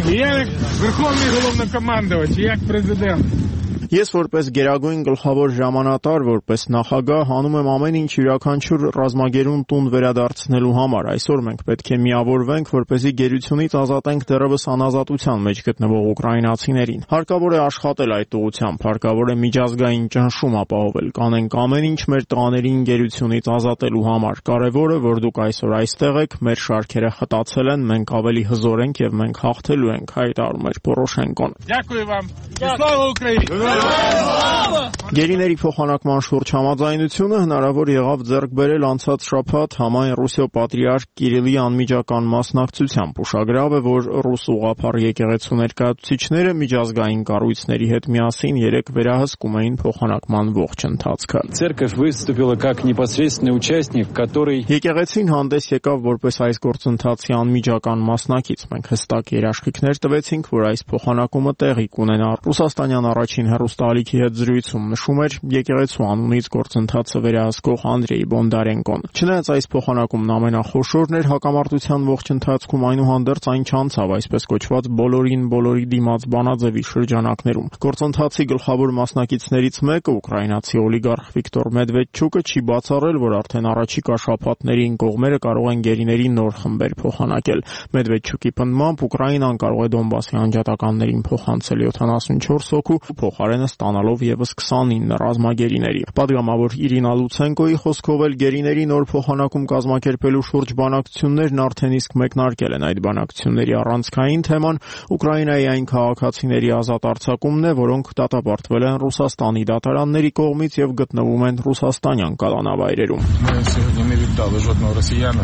Ես որպես գերագույն գլխավոր հրամանատար, որպես նախագահ հանում եմ ամեն ինչ յուրաքանչյուր ռազմագերուն տուն վերադարձնելու համար։ Այսօր մենք պետք է միավորվենք, որպեսզի գերությունից ազատենք դեռևս անազատության մեջ գտնվող ուկրաինացիներին։ Հարկավոր է աշխատել այդ ուղղությամբ, հարկավոր է միջազգային ճնշում ապահովել, կանենք ամեն ինչ մեր տղաներին գերությունից ազատելու համար։ Կարևորը, որ դուք այսօր այստեղ եք, մեր շարքերը խտացել են, մենք ավելի հզոր ենք եւ մենք հաղթելու ենք, հայտարարում էր Պորոշենկոն։ Слава Ուկրաինա։ Գերիների փոխանակման շուրջ համաձայնությունը հնարավոր եղավ ձեռք բերել անցած շաբաթ համայն Ռուսիո պատրիարք Կիրիլի անմիջական մասնակցությամբ։ Ուշագրավ է, որ ռուս ուղղափառ եկեղեցու ներկայացուցիչները միջազգային կառույցների հետ միասին երեք վերահսկում էին փոխանակման ողջ ընթացքը։ Церковь выступила как непосредственный участник, который Եկեղեցին հանդես եկավ որպես այս գործընթացի անմիջական մասնակից։ Մենք հստակ երաշխիքներ տվեցինք, որ այս փոխանակումը տեղի կունենա։ Ռուսաստանյան առաջին հեռուստաալիքի հետ զրույցում նշում էր եկեղեցու անունից գործընթացը վերահսկող Անդրեյ Բոնդարենկոն։ Չնայած այս փոխանակումն ամենախոշորն էր հակամարտության ողջ ընթացքում, այնուհանդերձ այն չանցավ այսպես կոչված բոլորին բոլորի դիմաց բանաձևի շրջանակներում։ Գործընթացի գլխավոր մասնակիցներից մեկը ուկրաինացի օլիգարխ Վիկտոր Մեդվեդչուկը չի բացառել, որ արդեն առաջիկա շաբաթներին կողմերը կարող են գերիների նոր խմբեր փոխանակել։ Մեդվեդչուկի պնդմամբ Ուկրաինան կարող է Դոնբասի անջատականներին փոխանցել 74 հոգու, փոխարենը ստանալով եւս 29 ռազմագերիների։ Պատգամավոր Իրինա Լուցենկոյի խոսքով էլ գերիների նոր փոխանակում կազմակերպելու շուրջ բանակցություններն արդեն իսկ մեկնարկել են։ Այդ բանակցությունների առանցքային թեման Ուկրաինայի այն քաղաքացիների ազատ արձակումն է, որոնք դատապարտվել են Ռուսաստանի դատարանների կողմից եւ գտնվում են ռուսաստանյան կալանավայրերում։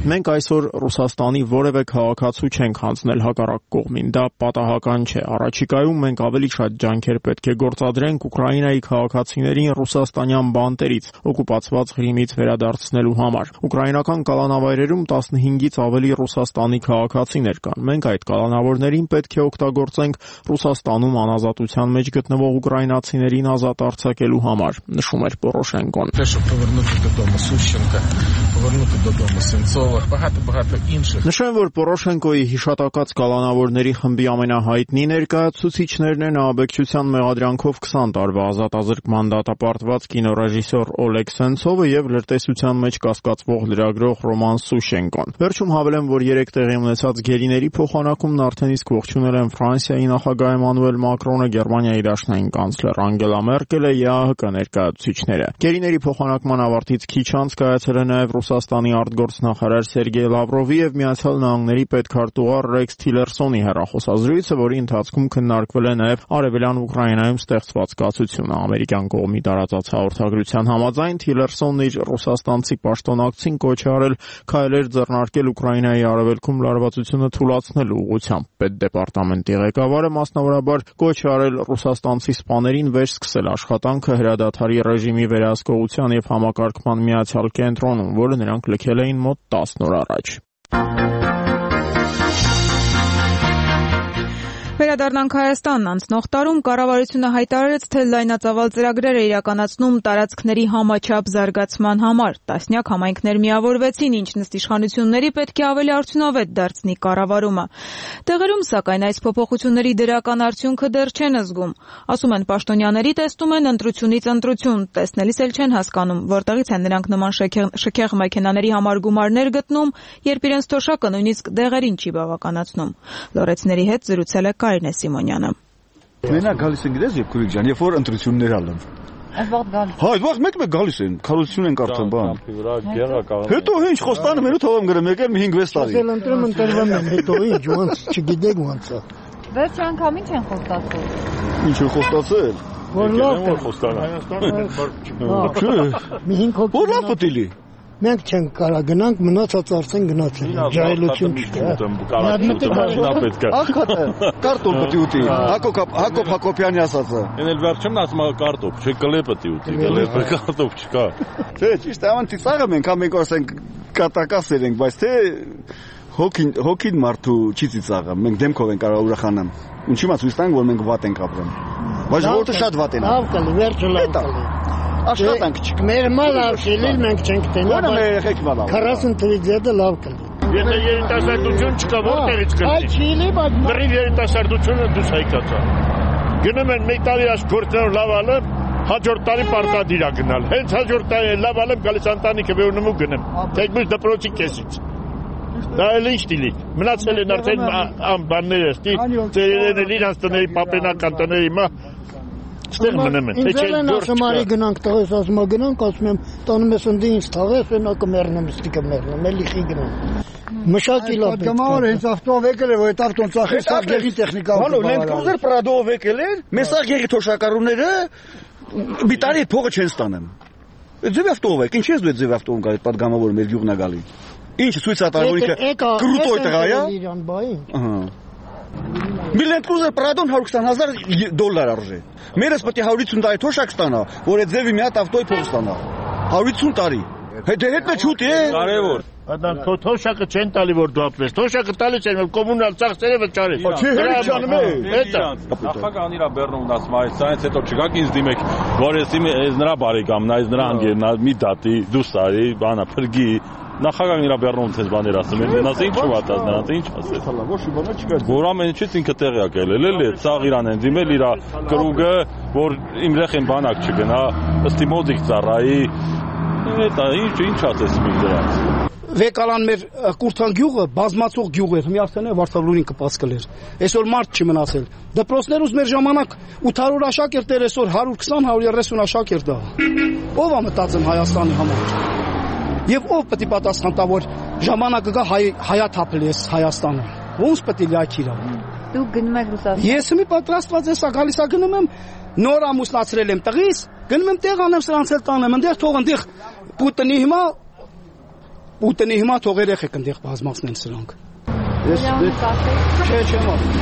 Մենք այսօր Ռուսաստանի որևէ քաղաքացու չենք հանձնել հակառակ կողմին, դա պատահական չէ։ Առաջիկայում մենք ավելի շատ ջանքեր պետք է գործադրենք Ուկրաինայի քաղաքացիներին ռուսաստանյան բանտերից, օկուպացված Ղրիմից վերադարձնելու համար։ Ուկրաինական կալանավայրերում 15-ից ավելի Ռուսաստանի քաղաքացիներ կան։ Մենք այդ կալանավորներին պետք է օգտագործենք Ռուսաստանում անազատության մեջ գտնվող ուկրաինացիներին ազատ արձակելու համար, նշում էր Պորոշենկոն։ Նշեմ, որ Պորոշենկոյի հիշատակած կալանավորների խմբի ամենահայտնի ներկայացուցիչներն են ահաբեկչության մեղադրանքով 20 տարվա ազատազրկման դատապարտված կինոռեժիսոր Օլեգ Սենցովը եւ լրտեսության մեջ կասկածվող լրագրող Ռոման Սուշենկոն։ Վերջում հավելեմ, որ 3 տեղի ունեցած գերիների փոխանակումն արդեն իսկ ողջունել են Ֆրանսիայի նախագահ Էմանուել Մակրոնը, Գերմանիայի դաշնային կանցլեր Անգելա Մերկելը, ԵԱՀԿ ներկայացուցիչները։ Գերիների փոխանակման ավարտից քիչ անց կայացել է նաեւ Ռուսաստանի արտգործնախարար Սերգեյ Լավրովի եւ Միացյալ Նահանգների պետքարտուղար Ռեքս Թիլերսոնի հեռախոսազրույցը, որի ընթացքում քննարկվել է նաեւ արևելյան Ուկրաինայում ստեղծված կացությունը։ Ամերիկյան կողմի տարածած հաղորդագրության համաձայն Թիլերսոնն իր ռուսաստանցի պաշտոնակցին կոչ է արել քայլեր ձեռնարկել Ուկրաինայի արևելքում լարվածությունը թուլացնելու ուղղությամբ։ Պետդեպարտամենտի ղեկավարը մասնավորաբար կոչ է արել ռուսաստանցի սպաներին վերսկսել աշխատանքը հրադադարի ռեժիմի վերահսկողության եւ համակարգման միացյալ կենտրոնում, որը նրանք լքել էին մոտ 10 օր առաջ։ Վերադառնանք Հայաստան, անցնող տարում կառավարությունը հայտարարեց, թե լայնածավալ ծրագրեր է իրականացնում տարածքների համաչափ զարգացման համար։ Տասնյակ համայնքներ միավորվեցին, ինչն ըստ իշխանությունների պետք է ավելի արդյունավետ դարձնի կառավարումը։ Տեղերում, սակայն, այս փոփոխությունների դրական արդյունքը դեռ չեն զգում։ Ասում են պաշտոնյաների, տեսնում են ընտրությունից ընտրություն, տեսնելիս էլ չեն հասկանում, որտեղից են նրանք նման շքեղ մեքենաների համար գումարներ գտնում, երբ իրենց թոշակը նույնիսկ դեղերին չի բավականացնում։ Լորեցների հետ զրուցել է Կարինե Սիմոնյանը։ Մենակ գալիս են գիտես Եփքուրիկ ջան, երբ որ ընտրություններ ալն։ Այդ վաղ մեկ գալիս են, քարոզություն են կարծում բան։ Հետո ինչ խոստանը մենու թողում գրեմ, եկել մի 5-6 տարի։ Ասել ընտրում ընտրվում են, հետո ինչ ոնց չգիտեք ոնց է։ Վերջ անգամ ինչ են խոստացել։ Ինչ են խոստացել։ Որ լավ է խոստանը։ Մի 5 հոգի։ Որ լավ պետք է։ Մենք չենք կարա գնանք, մնացած արդեն գնացել։ Ջահելություն չկա։ Կարտոլ պետք է ուտի։ Հակոբ Հակոբյանի ասածը։ Էն էլ վերջումն ասում է կարտոփ, չէ կլե պետք է ուտի, կլե կարտոփ չկա։ Չէ, ճիշտ է, անտի սաղը մենք ասենք կատակասեր ենք, բայց թե հոգին մարդու չի ծիծաղը, մենք դեմքով ենք կարող ուրախանալ։ Ինչի՞ մաս ցույց տանք, որ մենք վատ ենք ապրում։ Բայց որտե շատ վատ են։ Լավ կլի, վերջը լավ կլի։ Աշխատանք չկա։ Մեր մալ արշելիլ մենք չենք տենա։ Որը մեր երեխեք մալ։ 40 թվից հետո լավ կլի։ Եթե երիտասարդություն չկա, որտեղից կլինի։ Այ չի լի, բայց դրի երիտասարդությունը դուս հայկացա։ Գնում են մեկ տարի այս գործերով լավ ալը, հաջորդ տարի պարտադիր է գնալ։ Հենց հաջորդ տարի լավ ալը գալիս ընտանիքը վերնում ու գնում։ Թեկուզ դպրոցի կեսից։ Դա էլ ինչ դիլի։ Մնացել են արդեն բանները, ստի ծերերեն իրանց տների պապենական տների մա ստեղ մնում են։ Ինձ էլ են ասում արի գնանք տղես, ասում ա գնանք, ասում եմ տանում ես ընդի ինձ թաղես, նա կմեռնեմ, ստի կմեռնեմ, էլի խի գնամ։ Մշակի լավ։ Պատգամավոր հենց ավտոով եկել է, որ այդ ավտոն ծախի սաղ տեխնիկա։ Հալո, Land Cruiser Prado-ով եկել են, մեզ սաղ եղի թոշակառուները մի տարի փողը չեն ստանեմ։ Ձև ավտոով եք, ինչ ես դու ձև ավտոում գալի, պատգամավոր մեր գյուղն է գալի։ Ինչ ցույց է տալու ինքը կրուտոյ տղա է։ Ահա։ Մի Land Cruiser Prado-ն $120,000 արժե։ Մերս պետք է 150 տարի թոշակ ստանա, որ այդ ձևի մի հատ ավտոյի փող ստանա։ 150 տարի։ Հետո չուտի է։ Կարևոր։ Ադան թոշակը չեն տալի որ դու ապրես։ Թոշակը տալիս են որ կոմունալ ծախսերը վճարես։ Չհերիչանում է։ Հետո։ Նախագահան իրա բեռնում ասում այս սայից հետո չգաք ինձ դիմեք, որ ես նրա բարեկամն, այս նրա անգերն, մի դատի, դուսարի, բանա, փրկի։ Նախագահն իրա բեռնում թեզ բաներ ասում են, դրանց ինչ չուատած, նրանց ինչ ասես։ Ոչ մի բան չկա։ Որ ամենից ինքը տեղյակ է, էլի, սաղ իրան են դիմել իրա կրուգը, որ իմ երեխեն բանակ չգնա, ըստի մոդիկ ծառայի։ Դա ինչ ասես մի դրանց։ Վեկալան մեր Կուրթան գյուղը բազմացող գյուղ էր, միասին է Վարդալունին կպասկել էր։ Այսօր մարդ չի մնացել։ Դպրոցներուց մեր ժամանակ 800 աշակերտ էր, այսօր 120-130 աշակերտ է։ Ո՞վ է մտածում Հայաստանի համար։ Եվ ով պետք է պատասխան տա, որ ժամանակը գա հայաթափել ես Հայաստանը։ Ոնց պետք է լիակիր։ Դուք գնում եք Ռուսաստան։ Ես մի պատրաստված եմ, գալիս է գնում եմ, նոր ամուսնացրել եմ տղիս, գնում եմ տեղ անեմ սրանց էլ տանեմ, այնտեղ թող այնտեղ Պուտինի հիմա Պուտինի հիմա թող երեխեք այնտեղ բազմացնեն սրանք։ Ես չեմ ասում։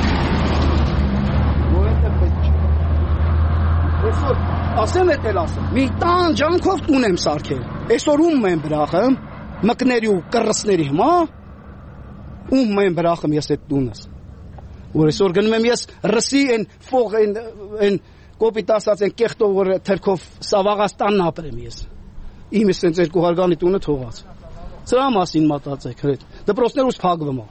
Որտե պետք չէ։ Այսօր ասեմ էլ ասեմ։ Մի տան ջանքով տուն եմ սարքել։ Այսօր ում եմ բրախը, մկների ու կռսների հիմա, ում եմ բրախը ես այդ տունս։ Որ այսօր գնում եմ ես ռսի են ֆող են կոպիտ ասած են կեղտով որ թերքով Սավաղաստանն ապրեմ ես։ Իմ էս ցենց 2 հարգանի տունը թողած։ Սրա մասին մտածեք հրետ։ Դպրոցներուց փակվում է։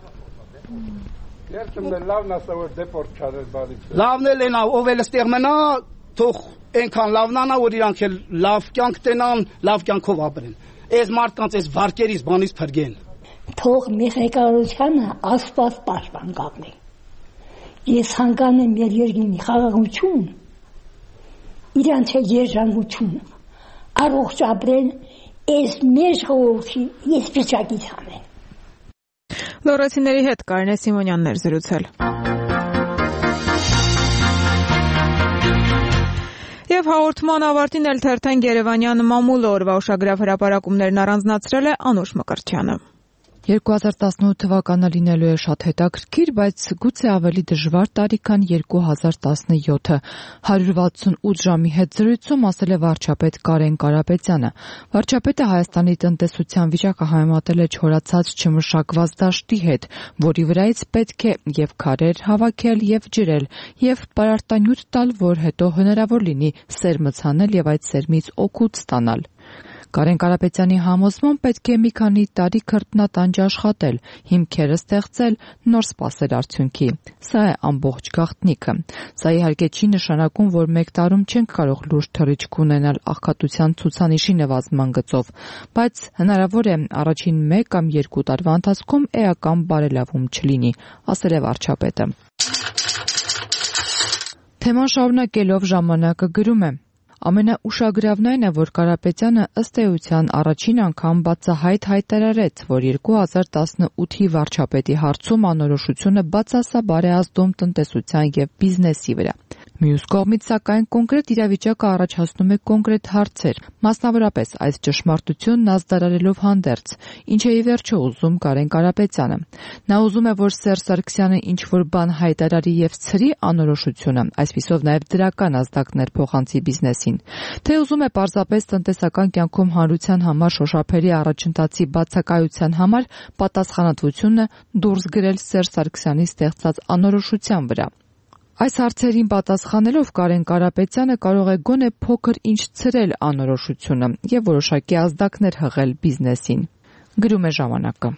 Երբեմն լավն ասա որ դեպորտ չարել բալից։ Լավն էլ են ով էլ ստեղ մնա, թող այնքան լավնանա որ իրանք էլ լավ կյանք տենան, լավ կյանքով ապրեն։ Այս մարդկանց այս վարկերից բանից փրկեն։ Թող մի ղեկավարությունը Աստված պաշտպան կապնի։ Ես հանգանում եմ երկրի խաղաղություն, իրանց երջանկություն, առողջ ապրեն, այս մեր ժողովրդի ես վիճակից անեն։ Լոռեցիների հետ Կարինե Սիմոնյանն էր զրուցել։ Եվ հաղորդման ավարտին էլ թերթեն Երևանյան մամուլը օրվա ուշագրավ հրապարակումներն առանձնացրել է Անուշ Մկրտչյանը։ 2018 թվականը լինելու է շատ հետաքրքիր, բայց գուցե ավելի դժվար տարի, քան 2017-ը։ 168 ժամի հետ զրույցում ասել է վարչապետ Կարեն Կարապետյանը։ Վարչապետը Հայաստանի տնտեսության վիճակը համեմատել է չորացած չմշակված դաշտի հետ, որի վրայից պետք է եւ քարեր հավաքել եւ ջրել, եւ պարարտանյութ տալ, որ հետո հնարավոր լինի սերմը ցանել եւ այդ սերմից օգուտ ստանալ։ Կարեն Կարապետյանի համոզմամբ պետք է մի քանի տարի քրտնատանջ աշխատել, հիմքերը ստեղծել, նոր սպասել արդյունքի։ Սա է ամբողջ գաղտնիքը։ Սա իհարկե չի նշանակում, որ մեկ տարում չենք կարող լուրջ թռիչք ունենալ աղքատության ցուցանիշի նվազման գծով, բայց հնարավոր է առաջին 1 կամ 2 տարվա ընթացքում էական բարելավում չլինի, ասել է վարչապետը։ Թեման շարունակելով ժամանակը գրում է. Ամենաուշագրավն այն է, որ Կարապետյանը ըստ էության առաջին անգամ բացահայտ հայտարարեց, որ 2018-ի վարչապետի հարցում անորոշությունը բացասաբար է ազդում տնտեսության եւ բիզնեսի վրա։ Մյուս կողմից, սակայն, կոնկրետ իրավիճակը առաջացնում է կոնկրետ հարցեր, մասնավորապես այս ճշմարտությունն ազդարարելով հանդերձ, ինչ է ի վերջո ուզում Կարեն Կարապետյանը։ Նա ուզում է, որ Սերժ Սարգսյանը ինչ-որ բան հայտարարի եւ ցրի անորոշությունը, այսպիսով նաեւ դրական ազդակներ փոխանցի բիզնեսին, թե ուզում է պարզապես տնտեսական կյանքում հանրության համար շոշափելի առաջընթացի բացակայության համար պատասխանատվությունը դուրս գրել Սերժ Սարգսյանի ստեղծած անորոշության վրա։ Այս հարցերին պատասխանելով Կարեն Կարապետյանը կարող է գոնե փոքր ինչ ցրել անորոշությունը եւ որոշակի ազդակներ հղել բիզնեսին։ Գրում է ժամանակը։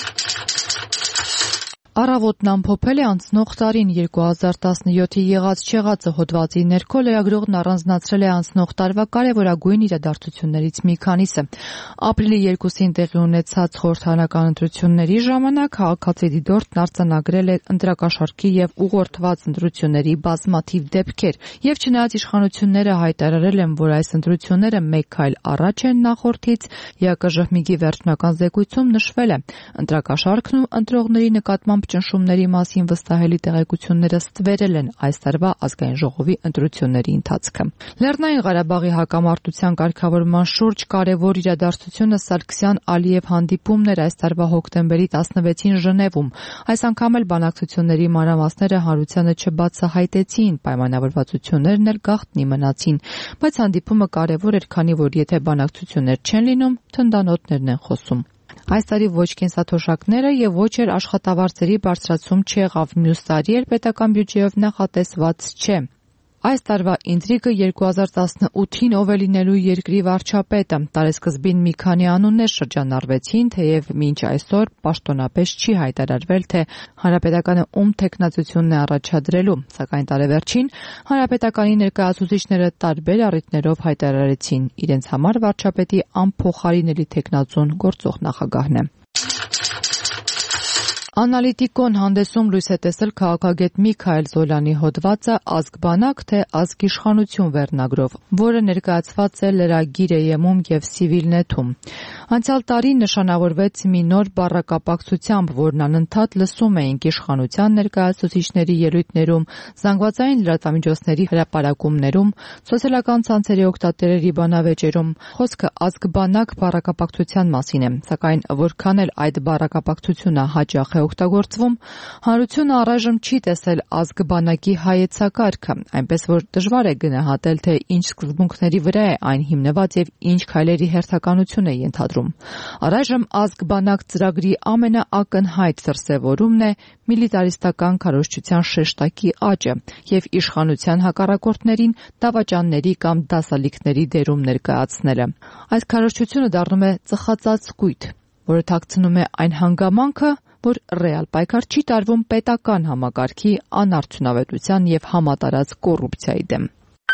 Առավոտն ամփոփել է անցնող տարին 2017-ի եղած-չեղածը հոդվածի ներքո լրագրողն առանձնացրել է անցնող տարվա կարևորագույն իրադարձություններից մի քանիսը։ Ապրիլի 2-ին տեղի ունեցած խորհրդարանական ընտրությունների ժամանակ քաղաքացի դիտորդն արձանագրել է ընտրակաշառքի եւ ուղղորդված ընտրությունների բազմաթիվ դեպքեր, եւ չնայած իշխանությունները հայտարարել են, որ այս ընտրությունները մեկ քայլ առաջ են նախորդից, ԵԿԺՀՄԻԳ-ի վերջնական զեկույցում նշվել է ընտրակաշառքն ու ընտրողների նկատմամբ ճնշումների մասին վստահելի տեղեկությունները ստվերել են այս տարվա ազգային ժողովի ընտրությունների ընթացքը։ Լեռնային Ղարաբաղի հակամարտության կարգավորման շուրջ կարևոր իրադարձությունը Սարգսյան-Ալիև հանդիպումն էր այս տարվա հոկտեմբերի 16-ին Ժնևում։ Այս անգամ էլ բանակցությունների մանրամասները հանրությանը չբացահայտեցին, պայմանավորվածություններն էլ գաղտնի մնացին, բայց հանդիպումը կարևոր էր, քանի որ եթե բանակցություններ չեն լինում, թնդանոթներն են խոսում։ Այս տարի ոչ կենսաթոշակները եւ ոչ էլ աշխատավարձերի բարձրացում չեղավ, մյուս տարի էլ պետական բյուջեով նախատեսված չէ։ Այս տարվա ինտրիգը 2018-ին ով է լինելու երկրի վարչապետը։ Տարեսկզբին մի քանի անուններ շրջանառվեցին, թեև մինչ այսօր պաշտոնապես չի հայտարարվել, թե հանրապետականը ում թեկնածությունն է առաջադրելու, սակայն տարեվերջին հանրապետականի ներկայացուցիչները տարբեր առիթներով հայտարարեցին իրենց համար վարչապետի անփոխարինելի թեկնածուն գործող նախագահն է։ Անալիտիկոն հանդեսում լույս է տեսել քաղաքագետ Միքայել Զոլյանի հոդվածը «Ազգ-բանակ, թե ազգ-իշխանություն» վերնագրով, որը ներկայացված է Լրագիր.am-ում եւ Civilnet-ում։ Անցյալ տարի նշանավորվեց մի նոր բառակապակցությամբ, որն անընդհատ լսում էինք իշխանության ներկայացուցիչների ելույթներում, զանգվածային լրատվամիջոցների հրապարակումներում, սոցիալական ցանցերի օգտատերերի բանավեճերում։ Խոսքը ազգ-բանակ բառակապակցության մասին է, սակայն որքան էլ այդ բառակապակցությունը հաճախ է օգտագործվում, հանրությունը առայժմ չի տեսել ազգ-բանակի հայեցակարգը, այնպես որ դժվար է գնահատել, թե ինչ սկզբունքների վրա է այն հիմնված եւ ինչ քայլերի հերթականություն է ենթադրում։ Առայժմ ազգ-բանակ ծրագրի ամենաակնհայտ դրսևորումն է միլիտարիստական քարոզչության շեշտակի աճը եւ իշխանության հակառակորդներին դավաճանների կամ դասալիքների դերում ներկայացնելը։ Այդ քարոզչությունը դառնում է ծխածածկույթ, որը թաքցնում է այն հանգամանքը, որ ռեալ պայքար չի տարվում պետական համակարգի անարդյունավետության եւ համատարած կոռուպցիայի դեմ։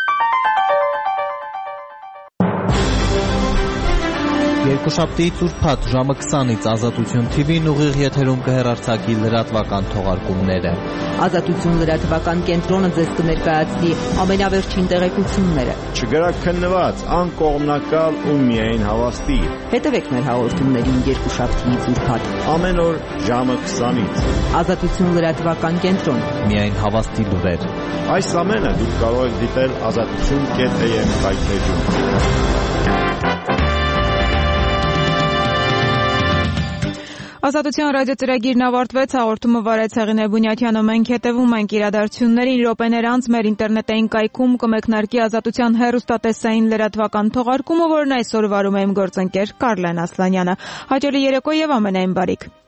Երկուշաբթիից ուրբաթ ժամը 20-ից Ազատություն TV-ն ուղիղ եթերում կհեռարձակի լրատվական թողարկումները։ Ազատություն լրատվական կենտրոնը ձեզ կներկայացնի ամենավերջին տեղեկությունները։ Չգրաքննված, անկողմնակալ ու միայն հավաստի։ Հետևեք մեր հաղորդումներին երկուշաբթիից ուրբաթ ամեն օր ժամը 20-ից։ Ազատություն լրատվական կենտրոն։ Միայն հավաստի լուրեր։ Այս ամենը դուք կարող եք դիտել azatutun.am сайթերում։ Ազատության ռադիոծրագիրն ավարտվեց, հաղորդումը վարեց Հեղինե Բունյաթյանը, մենք հետևում ենք իրադարձություններին, րոպեներ անց մեր ինտերնետային կայքում կմեկնարկի Ազատության հեռուստատեսային լրատվական թողարկումը, որն այսօր վարում է իմ գործընկեր Կարլեն Ասլանյանը։ Հաջողի երեկո եւ ամենայն բարիք։